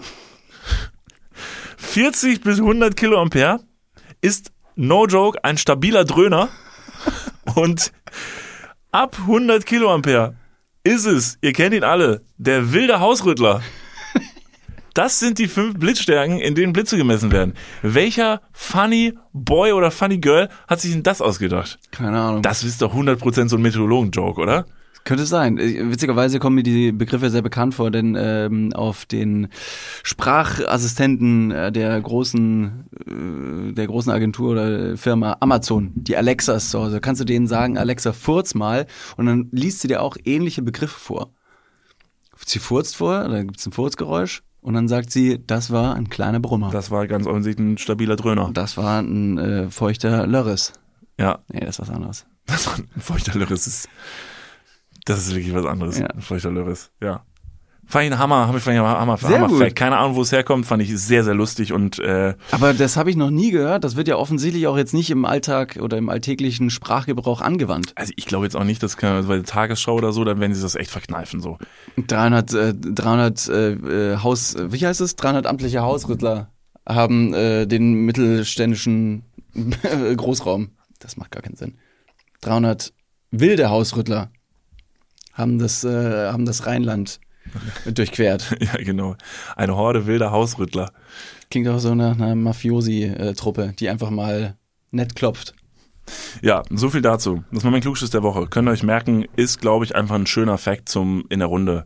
S1: vierzig bis hundert Kiloampere ist, no joke, ein stabiler Dröhner. Und ab hundert Kiloampere ist es, ihr kennt ihn alle, der wilde Hausrüttler. Das sind die fünf Blitzstärken, in denen Blitze gemessen werden. Welcher funny Boy oder funny Girl hat sich denn das ausgedacht?
S2: Keine Ahnung.
S1: Das ist doch hundert Prozent so ein Meteorologen-Joke, oder?
S2: Könnte sein. Äh, Witzigerweise kommen mir die Begriffe sehr bekannt vor, denn ähm, auf den Sprachassistenten äh, der großen äh, der großen Agentur oder Firma Amazon, die Alexas zu Hause, kannst du denen sagen, Alexa, furz mal, und dann liest sie dir auch ähnliche Begriffe vor. Sie furzt vor, da gibt's ein Furzgeräusch und dann sagt sie, das war ein kleiner Brummer.
S1: Das war ganz offensichtlich ein stabiler Dröhner.
S2: Das war ein äh, feuchter Lörres.
S1: Ja,
S2: Nee, das ist was anderes.
S1: das war ein feuchter Lörres. Ist, das ist wirklich was anderes.
S2: Ja.
S1: Ein feuchter Lörres, ja. Fand ich einen Hammer, hab ich fand ich einen Hammer,
S2: Sehr
S1: Hammer
S2: gut.
S1: Fact. Keine Ahnung, wo es herkommt, fand ich sehr, sehr lustig und äh,
S2: Aber das habe ich noch nie gehört. Das wird ja offensichtlich auch jetzt nicht im Alltag oder im alltäglichen Sprachgebrauch angewandt.
S1: also ich glaube jetzt auch nicht, dass kann, bei der Tagesschau oder so, dann werden sie das echt verkneifen so.
S2: dreihundert, äh, dreihundert äh, äh, Haus, wie heißt es? dreihundert amtliche Hausrüttler haben äh, den mittelständischen Großraum. Das macht gar keinen Sinn. dreihundert wilde Hausrüttler haben das, äh, haben das Rheinland durchquert.
S1: Ja, genau. Eine Horde wilder Hausrüttler.
S2: Klingt auch so nach einer Mafiosi-Truppe, die einfach mal nett klopft.
S1: Ja, so viel dazu. Das war mein Klugschiss der Woche. Könnt ihr euch merken, ist, glaube ich, einfach ein schöner Fact zum in der Runde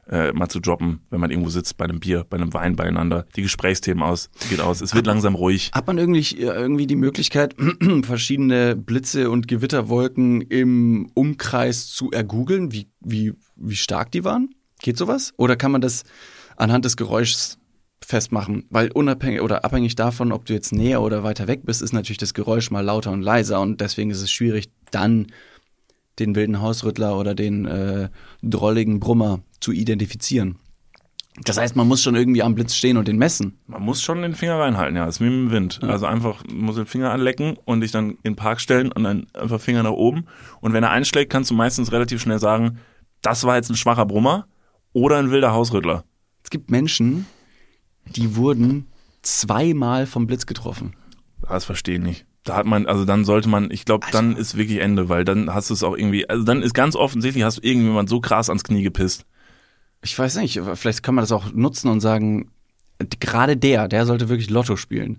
S1: äh, mal zu droppen, wenn man irgendwo sitzt, bei einem Bier, bei einem Wein beieinander. Die Gesprächsthemen aus, geht aus. Es wird langsam ruhig.
S2: Hat man irgendwie, irgendwie die Möglichkeit, verschiedene Blitze und Gewitterwolken im Umkreis zu ergoogeln, wie, wie, wie stark die waren? Geht sowas? Oder kann man das anhand des Geräuschs festmachen? Weil unabhängig oder abhängig davon, ob du jetzt näher oder weiter weg bist, ist natürlich das Geräusch mal lauter und leiser und deswegen ist es schwierig, dann den wilden Hausrüttler oder den äh, drolligen Brummer zu identifizieren. Das heißt, man muss schon irgendwie am Blitz stehen und den messen.
S1: Man muss schon den Finger reinhalten, ja, das ist wie mit dem Wind.
S2: Ja.
S1: Also einfach, muss den Finger anlecken und dich dann in den Park stellen und dann einfach Finger nach oben. Und wenn er einschlägt, kannst du meistens relativ schnell sagen, das war jetzt ein schwacher Brummer oder ein wilder Hausrüttler.
S2: Es gibt Menschen, die wurden zweimal vom Blitz getroffen.
S1: Das verstehe ich nicht. Da hat man, also dann sollte man, ich glaube, dann ist wirklich Ende, weil dann hast du es auch irgendwie, also dann ist ganz offensichtlich, hast du irgendjemand so krass ans Knie gepisst.
S2: Ich weiß nicht, vielleicht kann man das auch nutzen und sagen, gerade der, der sollte wirklich Lotto spielen.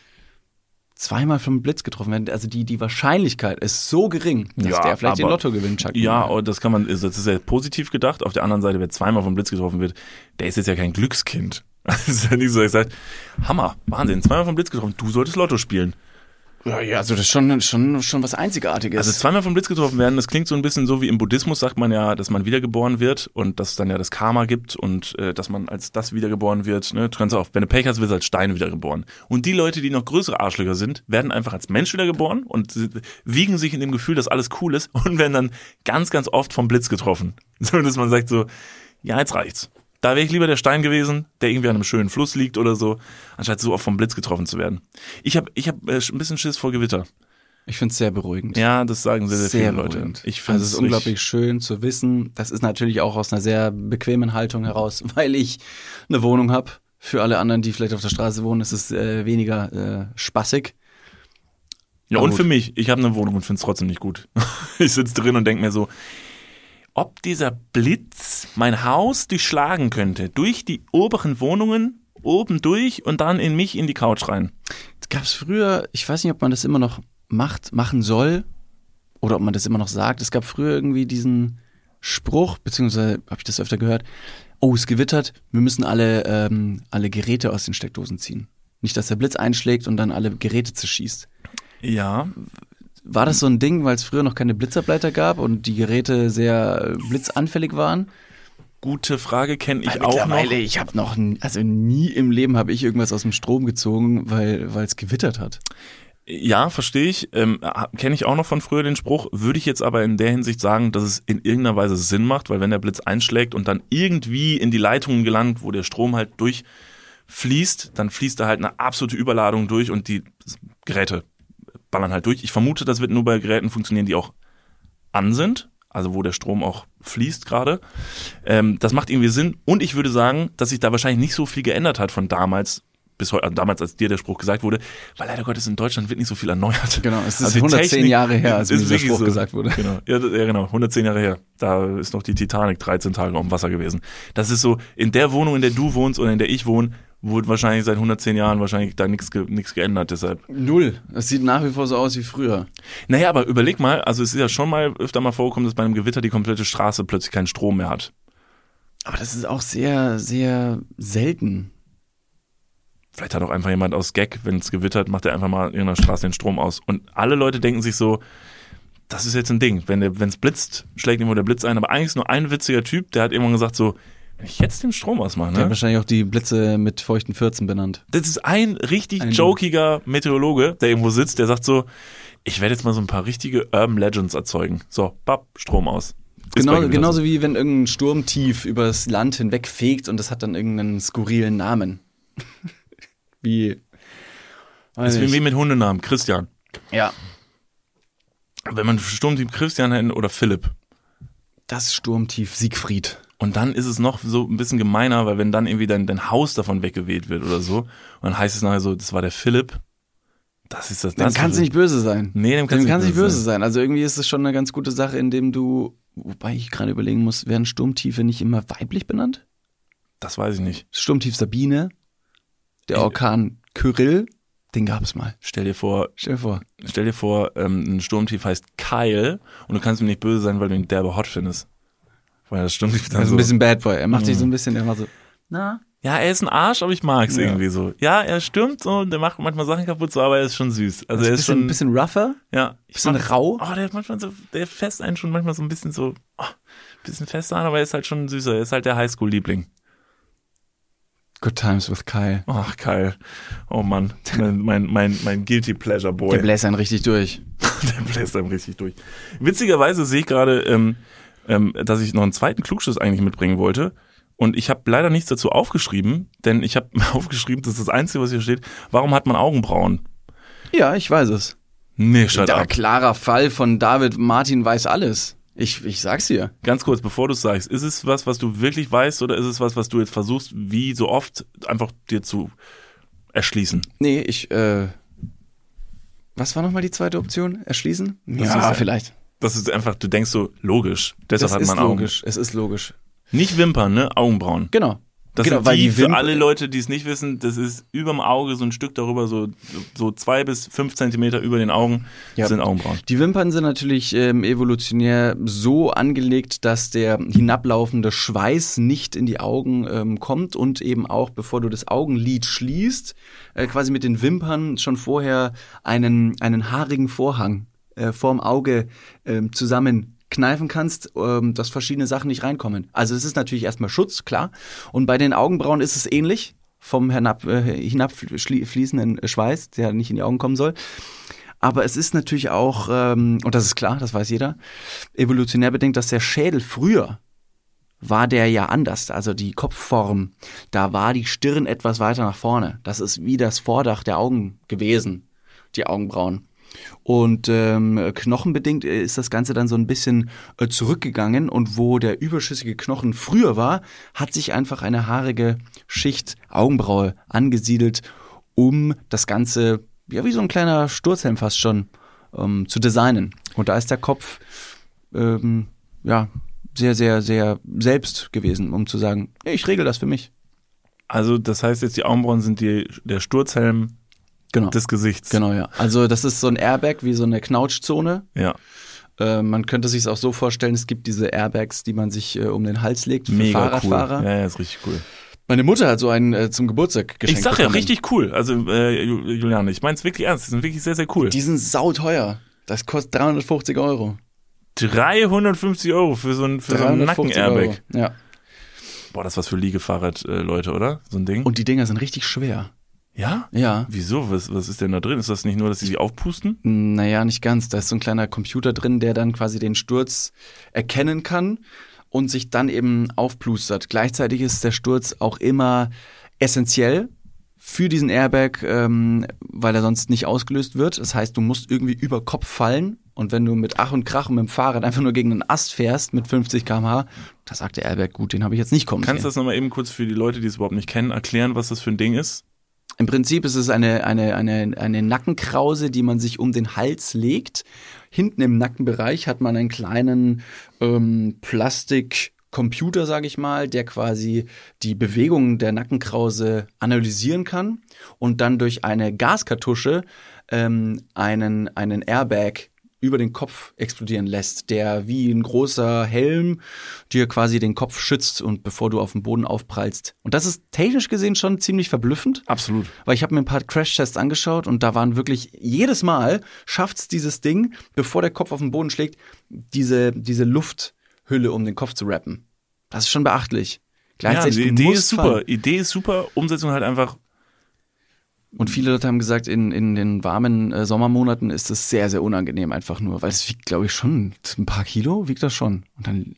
S2: Zweimal vom Blitz getroffen werden, also die, die Wahrscheinlichkeit ist so gering, dass
S1: Ja,
S2: der vielleicht den
S1: aber-
S2: Lotto gewinnt. Chuck
S1: Ja,
S2: Norris.
S1: und das kann man, das ist ja positiv gedacht. Auf der anderen Seite, wer zweimal vom Blitz getroffen wird, der ist jetzt ja kein Glückskind. Das ist ja nicht so, dass ich sage, Hammer, Wahnsinn, zweimal vom Blitz getroffen, du solltest Lotto spielen.
S2: Ja, ja, also das ist schon, schon, schon was Einzigartiges.
S1: Also zweimal vom Blitz getroffen werden, das klingt so ein bisschen so wie im Buddhismus, sagt man ja, dass man wiedergeboren wird und dass es dann ja das Karma gibt und äh, dass man als das wiedergeboren wird. Ne? Du kannst auch, wenn du Pech hast, wirst du als Stein wiedergeboren. Und die Leute, die noch größere Arschlöcher sind, werden einfach als Mensch wiedergeboren und sind- wiegen sich in dem Gefühl, dass alles cool ist und werden dann ganz, ganz oft vom Blitz getroffen. So, dass man sagt so, ja, jetzt reicht's. Da wäre ich lieber der Stein gewesen, der irgendwie an einem schönen Fluss liegt oder so, anstatt so oft vom Blitz getroffen zu werden. Ich habe ich hab, äh, ein bisschen Schiss vor Gewitter.
S2: ich finde es sehr beruhigend.
S1: Ja, das sagen sehr, sehr, viele Leute.
S2: beruhigend.
S1: Ich finde
S2: Also es ist unglaublich schön zu wissen. Das ist natürlich auch aus einer sehr bequemen Haltung heraus, weil ich eine Wohnung habe. Für alle anderen, die vielleicht auf der Straße wohnen, ist es äh, weniger äh, spaßig.
S1: Ja,
S2: Aber
S1: und
S2: gut.
S1: für mich, ich habe eine Wohnung und finde es trotzdem nicht gut. Ich sitze drin und denke mir so, ob dieser Blitz mein Haus durchschlagen könnte, durch die oberen Wohnungen, oben durch und dann in mich in die Couch rein.
S2: Es gab es früher, ich weiß nicht, ob man das immer noch macht, machen soll oder ob man das immer noch sagt. Es gab früher irgendwie diesen Spruch, beziehungsweise habe ich das öfter gehört, oh, es gewittert, wir müssen alle, ähm, alle Geräte aus den Steckdosen ziehen. Nicht, dass der Blitz einschlägt und dann alle Geräte zerschießt.
S1: Ja,
S2: War das so ein Ding, weil es früher noch keine Blitzableiter gab und die Geräte sehr äh, blitzanfällig waren?
S1: gute Frage, kenne ich
S2: Weil
S1: auch noch.
S2: mittlerweile, ich habe noch, n- also nie im Leben habe ich irgendwas aus dem Strom gezogen, weil weil es gewittert hat.
S1: Ja, verstehe ich. Ähm, kenne ich auch noch von früher den Spruch. Würde ich jetzt aber in der Hinsicht sagen, dass es in irgendeiner Weise Sinn macht, weil wenn der Blitz einschlägt und dann irgendwie in die Leitungen gelangt, wo der Strom halt durchfließt, dann fließt da halt eine absolute Überladung durch und die Geräte ballern halt durch. Ich vermute, das wird nur bei Geräten funktionieren, die auch an sind, also wo der Strom auch fließt gerade. Ähm, das macht irgendwie Sinn. Und ich würde sagen, dass sich da wahrscheinlich nicht so viel geändert hat von damals bis heute, also damals, als dir der Spruch gesagt wurde, weil leider Gottes in Deutschland wird nicht so viel erneuert.
S2: Genau, es ist
S1: Also die
S2: hundertzehn
S1: Technik
S2: Jahre her, als mir
S1: ist
S2: dieser
S1: wirklich
S2: Spruch
S1: so.
S2: gesagt wurde.
S1: Genau, ja, das- ja genau, hundertzehn Jahre her. Da ist noch die Titanic dreizehn Tage auf dem Wasser gewesen. Das ist so, in der Wohnung, in der du wohnst oder in der ich wohne, wurde wahrscheinlich seit hundertzehn Jahren wahrscheinlich da nichts ge nichts geändert, deshalb.
S2: Null. Es sieht nach wie vor so aus wie früher.
S1: Naja, aber überleg mal, also es ist ja schon mal öfter mal vorgekommen, dass bei einem Gewitter die komplette Straße plötzlich keinen Strom mehr hat.
S2: Aber das ist auch sehr, sehr selten.
S1: Vielleicht hat auch einfach jemand aus Gag, wenn es gewittert, macht er einfach mal in irgendeiner Straße den Strom aus. Und alle Leute denken sich so, das ist jetzt ein Ding. Wenn der, wenn es blitzt, schlägt irgendwo der Blitz ein. Aber eigentlich ist nur ein witziger Typ, der hat irgendwann gesagt so, wenn ich jetzt den Strom ausmache,
S2: Der hat
S1: ne?
S2: wahrscheinlich auch die Blitze mit feuchten Vierzehn benannt.
S1: Das ist ein richtig
S2: Ein-
S1: jokiger Meteorologe, der irgendwo sitzt, der sagt so, ich werde jetzt mal so ein paar richtige Urban Legends erzeugen. So, papp, Strom aus. Ist bei
S2: Genau,
S1: ihm wieder
S2: genauso
S1: so.
S2: wie wenn irgendein Sturmtief über das Land hinweg fegt und das hat dann irgendeinen skurrilen Namen. wie.
S1: Das
S2: Weiß
S1: ist wie,
S2: nicht.
S1: wie mit Hundenamen. Christian.
S2: Ja,
S1: Wenn man Sturmteam Christian hätte oder Philipp.
S2: das Sturmtief Siegfried.
S1: Und dann ist es noch so ein bisschen gemeiner, weil wenn dann irgendwie dein, dein Haus davon weggeweht wird oder so, und dann heißt es nachher so, das war der Philipp. Das ist das.
S2: Dem
S1: das
S2: kannst du nicht böse sein.
S1: Nee, dem kannst
S2: Dem
S1: du
S2: kannst
S1: nicht
S2: nicht böse sein. Also irgendwie ist es schon eine ganz gute Sache, indem du, wobei ich gerade überlegen muss, werden Sturmtiefe nicht immer weiblich benannt?
S1: Das weiß ich nicht.
S2: Sturmtief Sabine, der
S1: Ich-
S2: Orkan Kyrill, den gab es mal.
S1: Stell dir vor,
S2: Stell dir vor.
S1: stell dir vor, ähm, ein Sturmtief heißt Kyle und du kannst ihm nicht böse sein, weil du ihn derbe hot findest. Weil das stimmt. Dann
S2: Also
S1: so.
S2: ein bisschen Bad Boy. Er macht sich
S1: Mhm.
S2: so ein bisschen immer so, na?
S1: Ja, er ist ein Arsch, aber ich mag's
S2: Ja.
S1: irgendwie so. Ja, er stürmt so, der macht manchmal Sachen kaputt, so, aber er ist schon süß. Also
S2: Also
S1: er
S2: ein
S1: ist
S2: bisschen,
S1: schon,
S2: bisschen rougher,
S1: ja, ich
S2: bisschen
S1: mag,
S2: rau.
S1: oh, der hat manchmal so, der fässt einen schon manchmal so ein bisschen so, oh, bisschen fester an, aber er ist halt schon süßer. Er ist halt der Highschool-Liebling.
S2: Good Times with Kyle.
S1: Ach, Kyle. Oh Mann, mein, mein, mein, mein Guilty Pleasure Boy.
S2: Der bläst einen richtig durch.
S1: Der bläst einem richtig durch. Witzigerweise sehe ich gerade, ähm, ähm, dass ich noch einen zweiten Klugschuss eigentlich mitbringen wollte. Und ich habe leider nichts dazu aufgeschrieben, denn ich habe aufgeschrieben, das ist das Einzige, was hier steht. Warum hat man Augenbrauen?
S2: Ja, ich weiß es.
S1: Nee, shut
S2: Der
S1: up.
S2: klarer Fall von David Martin weiß alles. Ich, ich sag's dir.
S1: Ganz kurz, bevor du es sagst, ist es was, was du wirklich weißt oder ist es was, was du jetzt versuchst, wie so oft, einfach dir zu erschließen?
S2: Nee, ich, äh, was war nochmal die zweite Option? Erschließen?
S1: Ja,
S2: vielleicht.
S1: Das ist einfach, du denkst so, logisch. Deshalb
S2: Das
S1: hat
S2: ist
S1: man Augen.
S2: logisch. Es ist logisch.
S1: Nicht Wimpern, ne? Augenbrauen.
S2: Genau.
S1: Das
S2: genau,
S1: sind
S2: weil
S1: die,
S2: die
S1: für
S2: Wimp-
S1: alle Leute, die es nicht wissen, das ist überm Auge so ein Stück darüber, so, so zwei bis fünf Zentimeter über den Augen
S2: Ja.
S1: sind Augenbrauen.
S2: Die Wimpern sind natürlich ähm, evolutionär so angelegt, dass der hinablaufende Schweiß nicht in die Augen ähm, kommt und eben auch, bevor du das Augenlid schließt, äh, quasi mit den Wimpern schon vorher einen, einen haarigen Vorhang äh, vorm Auge ähm, zusammen kneifen kannst, ähm, dass verschiedene Sachen nicht reinkommen. Also es ist natürlich erstmal Schutz, klar. Und bei den Augenbrauen ist es ähnlich, vom hinab, äh, hinabfließenden Schweiß, der nicht in die Augen kommen soll. Aber es ist natürlich auch, ähm, und das ist klar, das weiß jeder, evolutionär bedingt, dass der Schädel früher war der ja anders. Also die Kopfform, da war die Stirn etwas weiter nach vorne. Das ist wie das Vordach der Augen gewesen, die Augenbrauen. Und ähm, knochenbedingt ist das Ganze dann so ein bisschen äh, zurückgegangen und wo der überschüssige Knochen früher war, hat sich einfach eine haarige Schicht Augenbraue angesiedelt, um das Ganze, ja wie so ein kleiner Sturzhelm fast schon, ähm, zu designen. Und da ist der Kopf ähm, ja sehr, sehr, sehr selbst gewesen, um zu sagen, hey, ich regel das für mich.
S1: Also das heißt jetzt, die Augenbrauen sind die, der Sturzhelm
S2: Genau.
S1: des Gesichts.
S2: Genau, ja. Also das ist so ein Airbag wie so eine Knautschzone.
S1: Ja.
S2: Äh, man könnte sich es auch so vorstellen, es gibt diese Airbags, die man sich äh, um den Hals legt für
S1: Mega
S2: Fahrradfahrer.
S1: cool. Ja, ja, ist richtig cool.
S2: Meine Mutter hat so einen äh, zum Geburtstag geschenkt
S1: Ich sag ja,
S2: bekommen.
S1: richtig cool. Also, äh, Ju- Juliane, ich mein's wirklich ernst. Die sind wirklich sehr, sehr cool.
S2: Die sind sauteuer. Das kostet dreihundertfünfzig Euro.
S1: dreihundertfünfzig Euro für so ein, für so ein
S2: dreihundertfünfzig Euro.
S1: Nacken-Airbag.
S2: Ja.
S1: Boah, das ist was für Liegefahrrad-Leute, oder? So ein Ding.
S2: Und die Dinger sind richtig schwer.
S1: ja?
S2: Ja.
S1: Wieso? Was, was ist denn da drin? Ist das nicht nur, dass sie sich aufpusten?
S2: Naja, nicht ganz. Da ist so ein kleiner Computer drin, der dann quasi den Sturz erkennen kann und sich dann eben aufplustert. Gleichzeitig ist der Sturz auch immer essentiell für diesen Airbag, ähm, weil er sonst nicht ausgelöst wird. Das heißt, du musst irgendwie über Kopf fallen und wenn du mit Ach und Krach und mit dem Fahrrad einfach nur gegen einen Ast fährst mit fünfzig Kilometer pro Stunde, da sagt der Airbag, gut, den habe ich jetzt nicht kommen
S1: Kannst du
S2: sehen.
S1: das nochmal eben kurz für die Leute, die es überhaupt nicht kennen, erklären, was das für ein Ding ist?
S2: Im Prinzip ist es eine, eine, eine, eine Nackenkrause, die man sich um den Hals legt. Hinten im Nackenbereich hat man einen kleinen ähm, Plastikcomputer, sage ich mal, der quasi die Bewegungen der Nackenkrause analysieren kann und dann durch eine Gaskartusche ähm, einen, einen Airbag über den Kopf explodieren lässt, der wie ein großer Helm dir quasi den Kopf schützt und bevor du auf den Boden aufprallst. Und das ist technisch gesehen schon ziemlich verblüffend.
S1: Absolut.
S2: Weil ich habe mir ein paar Crash-Tests angeschaut und da waren wirklich, jedes Mal schafft's dieses Ding, bevor der Kopf auf den Boden schlägt, diese, diese Lufthülle um den Kopf zu rappen. Das ist schon beachtlich.
S1: Ja,
S2: Gleichzeitig,
S1: die
S2: du
S1: Idee
S2: musst
S1: ist super.
S2: fallen.
S1: Idee ist super. Umsetzung halt einfach.
S2: Und viele Leute haben gesagt, in, in den warmen äh, Sommermonaten ist es sehr, sehr unangenehm einfach nur, weil es wiegt, glaube ich, schon ein paar Kilo, wiegt das schon. Und dann,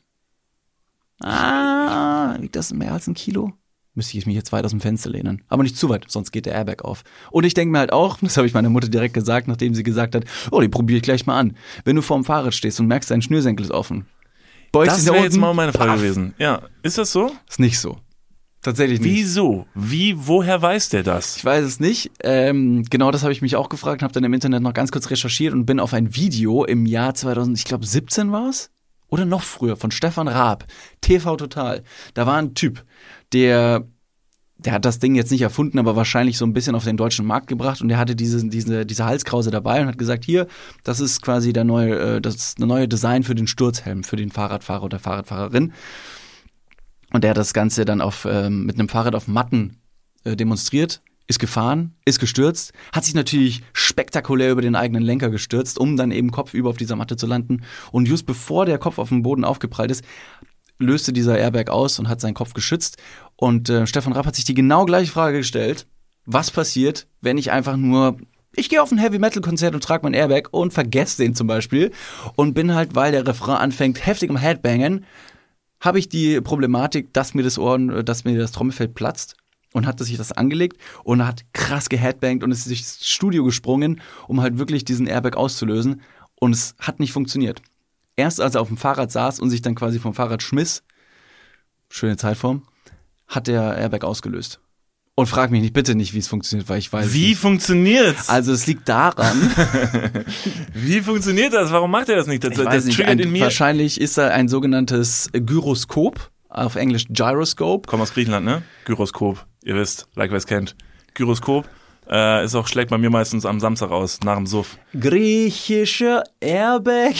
S2: ah, wiegt das mehr als ein Kilo? Müsste ich mich jetzt weit aus dem Fenster lehnen. Aber nicht zu weit, sonst geht der Airbag auf. Und ich denke mir halt auch, das habe ich meiner Mutter direkt gesagt, nachdem sie gesagt hat, oh, die probiere ich gleich mal an. Wenn du vorm Fahrrad stehst und merkst, dein Schnürsenkel ist offen. Beugst
S1: Das
S2: dich nach
S1: wäre jetzt
S2: unten,
S1: mal meine Frage
S2: baff.
S1: gewesen. Ja, ist das so?
S2: Ist nicht so. Tatsächlich nicht.
S1: Wieso? Wie, woher weiß der das?
S2: Ich weiß es nicht. Ähm, genau das habe ich mich auch gefragt, habe dann im Internet noch ganz kurz recherchiert und bin auf ein Video im Jahr zweitausend, ich glaube siebzehn war es? Oder noch früher, von Stefan Raab, T V Total. Da war ein Typ, der der hat das Ding jetzt nicht erfunden, aber wahrscheinlich so ein bisschen auf den deutschen Markt gebracht und der hatte diese, diese, diese Halskrause dabei und hat gesagt, hier, das ist quasi der neue, äh, das ist eine neue Design für den Sturzhelm, für den Fahrradfahrer oder Fahrradfahrerin. Und der hat das Ganze dann auf, ähm, mit einem Fahrrad auf Matten äh, demonstriert, ist gefahren, ist gestürzt, hat sich natürlich spektakulär über den eigenen Lenker gestürzt, um dann eben kopfüber auf dieser Matte zu landen. Und just bevor der Kopf auf den Boden aufgeprallt ist, löste dieser Airbag aus und hat seinen Kopf geschützt. Und äh, Stefan Rapp hat sich die genau gleiche Frage gestellt. Was passiert, wenn ich einfach nur, ich gehe auf ein Heavy-Metal-Konzert und trage mein Airbag und vergesse den zum Beispiel und bin halt, weil der Refrain anfängt, heftig im Headbangen, habe ich die Problematik, dass mir das Ohren, dass mir das Trommelfell platzt und hat sich das angelegt und hat krass geheadbangt und ist durchs Studio gesprungen, um halt wirklich diesen Airbag auszulösen und es hat nicht funktioniert. Erst als er auf dem Fahrrad saß und sich dann quasi vom Fahrrad schmiss, schöne Zeitform, hat der Airbag ausgelöst. Und frag mich nicht, bitte nicht, wie es funktioniert, weil ich weiß
S1: Wie
S2: nicht.
S1: funktioniert's?
S2: Also es liegt daran.
S1: Wie funktioniert das? Warum macht er das nicht? Das,
S2: ich
S1: das
S2: weiß nicht,
S1: triggert
S2: ein,
S1: in mir.
S2: wahrscheinlich ist da ein sogenanntes Gyroskop, auf Englisch Gyroscope.
S1: Komm aus Griechenland, ne? Gyroskop. Ihr wisst, like wer es kennt. Gyroskop äh, ist auch, schlägt bei mir meistens am Samstag aus, nach dem Suff.
S2: Griechischer Airbag.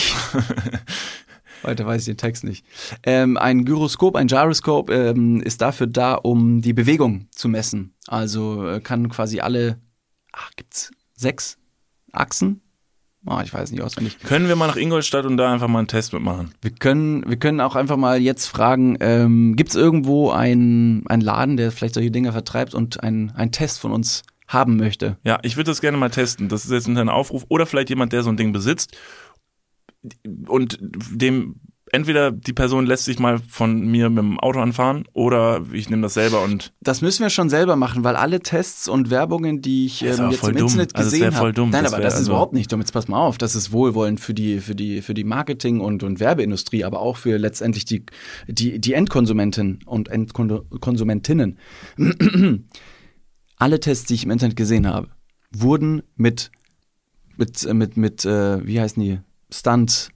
S2: Weiter weiß ich den Text nicht. Ähm, ein Gyroskop, ein Gyroscope ähm, ist dafür da, um die Bewegung zu messen. Also äh, kann quasi alle, ach, gibt's sechs Achsen? Oh, ich weiß nicht auswendig.
S1: Können wir mal nach Ingolstadt und da einfach mal einen Test mitmachen?
S2: Wir können, wir können auch einfach mal jetzt fragen, ähm, gibt's irgendwo einen, einen Laden, der vielleicht solche Dinge vertreibt und einen, einen Test von uns haben möchte?
S1: Ja, ich würde das gerne mal testen. Das ist jetzt ein Aufruf. Oder vielleicht jemand, der so ein Ding besitzt und dem entweder die Person lässt sich mal von mir mit dem Auto anfahren oder ich nehme das selber und
S2: das müssen wir schon selber machen, weil alle Tests und Werbungen, die ich ähm, jetzt im
S1: dumm.
S2: Internet
S1: Also
S2: gesehen
S1: das voll
S2: habe,
S1: dumm.
S2: nein,
S1: Das
S2: aber
S1: wär
S2: das ist
S1: also
S2: überhaupt nicht dumm. Jetzt pass mal auf, das ist wohlwollend für die für die für die Marketing und und Werbeindustrie, aber auch für letztendlich die die die Endkonsumenten und Endkonsumentinnen. Alle Tests, die ich im Internet gesehen habe, wurden mit mit mit mit äh, wie heißen die Stunt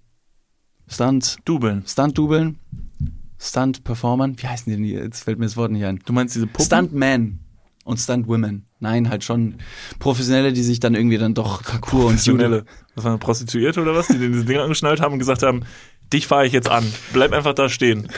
S2: Stunt
S1: Dubeln.
S2: Stunt-Dubeln, Stunt-Performern, wie heißen die denn hier? Jetzt fällt mir das Wort nicht ein.
S1: Du meinst diese Puppen?
S2: Stuntmen und Stuntwomen. Nein, halt schon Professionelle, die sich dann irgendwie dann doch Parkour und Judo.
S1: Das war eine Prostituierte oder was, die diese Dinger angeschnallt haben und gesagt haben, dich fahre ich jetzt an, bleib einfach da stehen.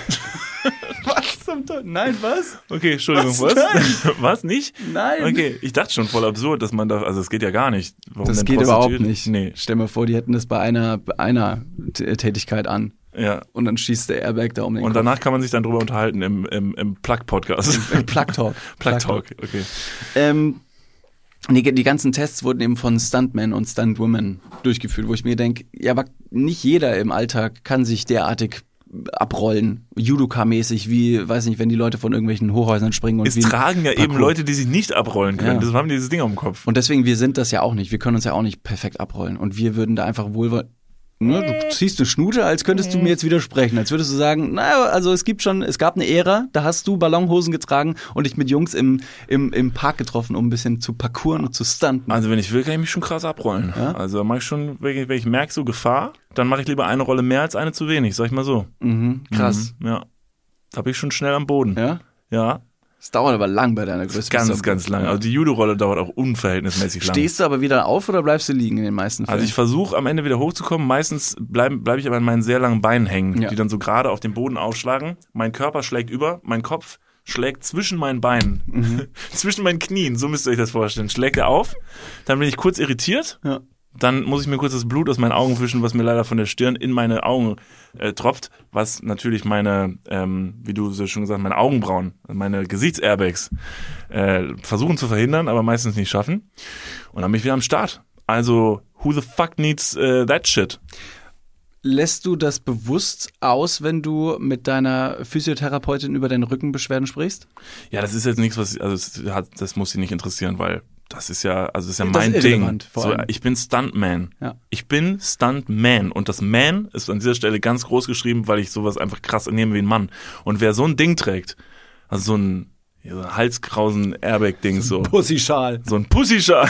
S2: Was zum Teufel? Nein, was?
S1: Okay, Entschuldigung,
S2: Was?
S1: was? Was, nicht?
S2: Nein.
S1: Okay, ich dachte schon voll absurd, dass man da, also es geht ja gar nicht. Warum
S2: Das
S1: denn
S2: geht überhaupt
S1: Prostituierte?
S2: nicht.
S1: Nee,
S2: Stell mir vor, die hätten das bei einer, bei einer T- Tätigkeit an.
S1: ja.
S2: Und dann schießt der Airbag da um den
S1: Und
S2: Kopf.
S1: danach kann man sich dann drüber unterhalten im, im, im Plug-Podcast.
S2: Im Plug Talk.
S1: Plug Talk, okay.
S2: Ähm, die, die ganzen Tests wurden eben von Stuntmen und Stuntwomen durchgeführt, wo ich mir denke, ja, aber nicht jeder im Alltag kann sich derartig abrollen, Judoka-mäßig, wie, weiß nicht, wenn die Leute von irgendwelchen Hochhäusern springen. Und
S1: Es
S2: wie ein
S1: tragen ja eben
S2: Parkour.
S1: Leute, die sich nicht abrollen können.
S2: Ja.
S1: Das haben dieses Ding am Kopf.
S2: Und deswegen, wir sind das ja auch nicht. Wir können uns ja auch nicht perfekt abrollen. Und wir würden da einfach wohl... Ne, du ziehst eine Schnute, als könntest du mir jetzt widersprechen. Als würdest du sagen, naja, also es gibt schon, es gab eine Ära, da hast du Ballonhosen getragen und dich mit Jungs im, im, im Park getroffen, um ein bisschen zu parkouren und zu stunten.
S1: Also wenn ich will, kann ich mich schon krass abrollen.
S2: Ja?
S1: Also da mache ich schon, wenn ich, wenn ich merke, so Gefahr, dann mache ich lieber eine Rolle mehr als eine zu wenig, sag ich mal so.
S2: Mhm, krass.
S1: Mhm, ja. Da bin ich schon schnell am Boden.
S2: Ja?
S1: Ja.
S2: Es dauert aber lang bei deiner Größe.
S1: Ganz,
S2: Bist du-
S1: ganz lang. Also die Judo-Rolle dauert auch unverhältnismäßig lang.
S2: Stehst du aber wieder auf oder bleibst du liegen in den meisten Fällen?
S1: Also ich versuche am Ende wieder hochzukommen. Meistens bleibe bleib ich aber in meinen sehr langen Beinen hängen,
S2: Ja.
S1: die dann so gerade auf dem Boden aufschlagen. Mein Körper schlägt über, mein Kopf schlägt zwischen meinen Beinen,
S2: Mhm.
S1: zwischen meinen Knien, so müsst ihr euch das vorstellen. Schlägt er auf, dann bin ich kurz irritiert.
S2: Ja.
S1: Dann muss ich mir kurz das Blut aus meinen Augen wischen, was mir leider von der Stirn in meine Augen äh, tropft, was natürlich meine, ähm, wie du so schon gesagt hast, meine Augenbrauen, meine Gesichtsairbags äh, versuchen zu verhindern, aber meistens nicht schaffen. Und dann bin ich wieder am Start. Also, who the fuck needs äh, that shit?
S2: Lässt du das bewusst aus, wenn du mit deiner Physiotherapeutin über deine Rückenbeschwerden sprichst?
S1: Ja, das ist jetzt nichts, was, also das, hat, das muss sie nicht interessieren, weil das ist ja, also das ist ja
S2: Das
S1: mein
S2: ist
S1: Ding.
S2: irrelevant, vor
S1: So,
S2: allem.
S1: ich bin Stuntman.
S2: Ja.
S1: Ich bin Stuntman und das Man ist an dieser Stelle ganz groß geschrieben, weil ich sowas einfach krass nehme wie ein Mann. Und wer so ein Ding trägt, also so ein, ja, so ein Halskrausen-Airbag-Ding so,
S2: Pussyschal.
S1: so ein Pussyschal,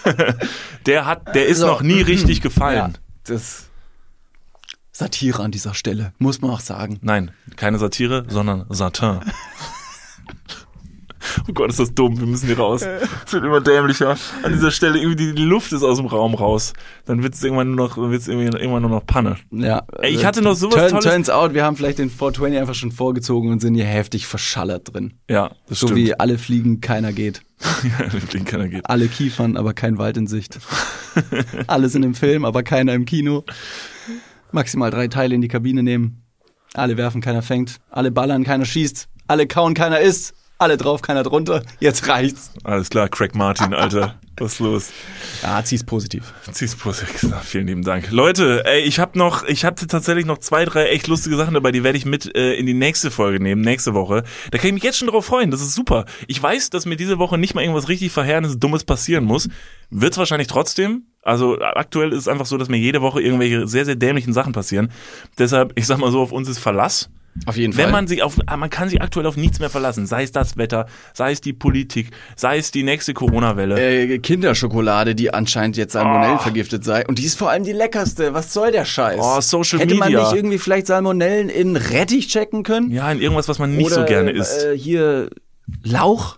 S1: der hat, der ist
S2: So.
S1: noch nie richtig gefallen.
S2: Ja, das Satire an dieser Stelle, muss man auch sagen.
S1: Nein, keine Satire, sondern Satin. Oh Gott, ist das dumm, wir müssen hier raus. Es wird immer dämlicher. An dieser Stelle irgendwie die, die Luft ist aus dem Raum raus. Dann wird es irgendwann nur noch, wird's irgendwie, irgendwann nur noch Panne.
S2: Ja.
S1: Ey, ich hatte noch sowas
S2: Turn,
S1: Tolles.
S2: Turns out, wir haben vielleicht den vier zwanzig einfach schon vorgezogen und sind hier heftig verschallert drin.
S1: Ja, das
S2: So
S1: stimmt.
S2: wie alle fliegen, keiner geht.
S1: Ja, den keiner geht.
S2: Alle kiefern, aber kein Wald in Sicht. Alle sind im Film, aber keiner im Kino. Maximal drei Teile in die Kabine nehmen. Alle werfen, keiner fängt. Alle ballern, keiner schießt. Alle kauen, keiner isst. Alle drauf, keiner drunter. Jetzt reicht's.
S1: Alles klar, Craig Martin, Alter. Was ist los?
S2: Ja, zieh's positiv.
S1: Zieh's positiv. Vielen lieben Dank. Leute, ey, ich habe noch, ich hatte tatsächlich noch zwei, drei echt lustige Sachen dabei, die werde ich mit äh, in die nächste Folge nehmen, nächste Woche. Da kann ich mich jetzt schon drauf freuen, das ist super. Ich weiß, dass mir diese Woche nicht mal irgendwas richtig Verheerendes, Dummes passieren muss. Wird's wahrscheinlich trotzdem. Also aktuell ist es einfach so, dass mir jede Woche irgendwelche sehr, sehr dämlichen Sachen passieren. Deshalb, ich sag mal so, auf uns ist Verlass.
S2: Auf jeden
S1: Wenn man sich auf, man kann sich aktuell auf nichts mehr verlassen. Sei es das Wetter, sei es die Politik, sei es die nächste Corona-Welle.
S2: Äh, Kinderschokolade, die anscheinend jetzt Salmonellen
S1: Oh.
S2: vergiftet sei. Und die ist vor allem die leckerste. Was soll der Scheiß?
S1: Oh, Social
S2: Hätte man
S1: Media.
S2: nicht irgendwie vielleicht Salmonellen in Rettich checken können?
S1: Ja, in irgendwas, was man nicht
S2: Oder,
S1: so gerne isst.
S2: Äh, hier Lauch?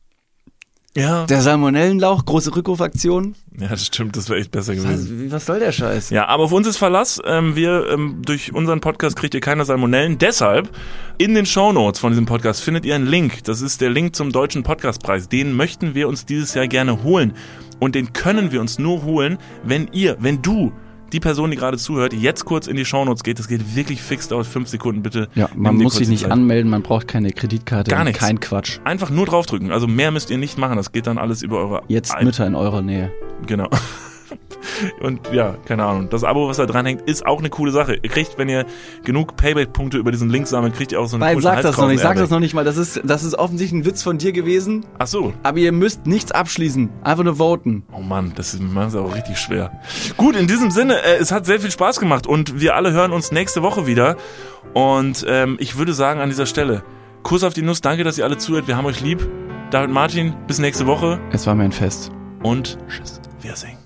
S1: Ja.
S2: Der Salmonellenlauch, große Rückrufaktion.
S1: Ja, das stimmt, das wäre echt besser
S2: Was,
S1: gewesen.
S2: was soll der Scheiß?
S1: Ja, aber auf uns ist Verlass. Ähm, wir, ähm, durch unseren Podcast kriegt ihr keine Salmonellen. Deshalb, in den Shownotes von diesem Podcast findet ihr einen Link. Das ist der Link zum Deutschen Podcastpreis. Den möchten wir uns dieses Jahr gerne holen. Und den können wir uns nur holen, wenn ihr, wenn du, die Person, die gerade zuhört, jetzt kurz in die Shownotes geht. Das geht wirklich fix, dauert fünf Sekunden, bitte.
S2: Ja, man
S1: Nimm dir
S2: muss
S1: kurz
S2: sich
S1: die
S2: nicht
S1: Zeit.
S2: anmelden, man braucht keine Kreditkarte.
S1: Gar nichts.
S2: Kein Quatsch.
S1: Einfach nur draufdrücken. Also mehr müsst ihr nicht machen. Das geht dann alles über eure...
S2: Jetzt
S1: Ein-
S2: Mütter in eurer Nähe.
S1: Genau. Und ja, keine Ahnung. Das Abo, was da dranhängt, ist auch eine coole Sache. Ihr kriegt, wenn ihr genug Payback-Punkte über diesen Link sammelt, kriegt ihr auch so eine
S2: Nein,
S1: coole
S2: sag das noch nicht, sag das
S1: Halskrausen-Airbag.
S2: noch nicht mal. Das ist, das ist offensichtlich ein Witz von dir gewesen.
S1: Ach so.
S2: Aber ihr müsst nichts abschließen. Einfach nur voten.
S1: Oh Mann, das ist, das ist auch richtig schwer. Gut, in diesem Sinne, äh, es hat sehr viel Spaß gemacht und wir alle hören uns nächste Woche wieder. Und ähm, ich würde sagen an dieser Stelle, Kuss auf die Nuss, danke, dass ihr alle zuhört. Wir haben euch lieb. David Martin, bis nächste Woche
S2: Es war mir ein Fest.
S1: und tschüss. Wiedersehen.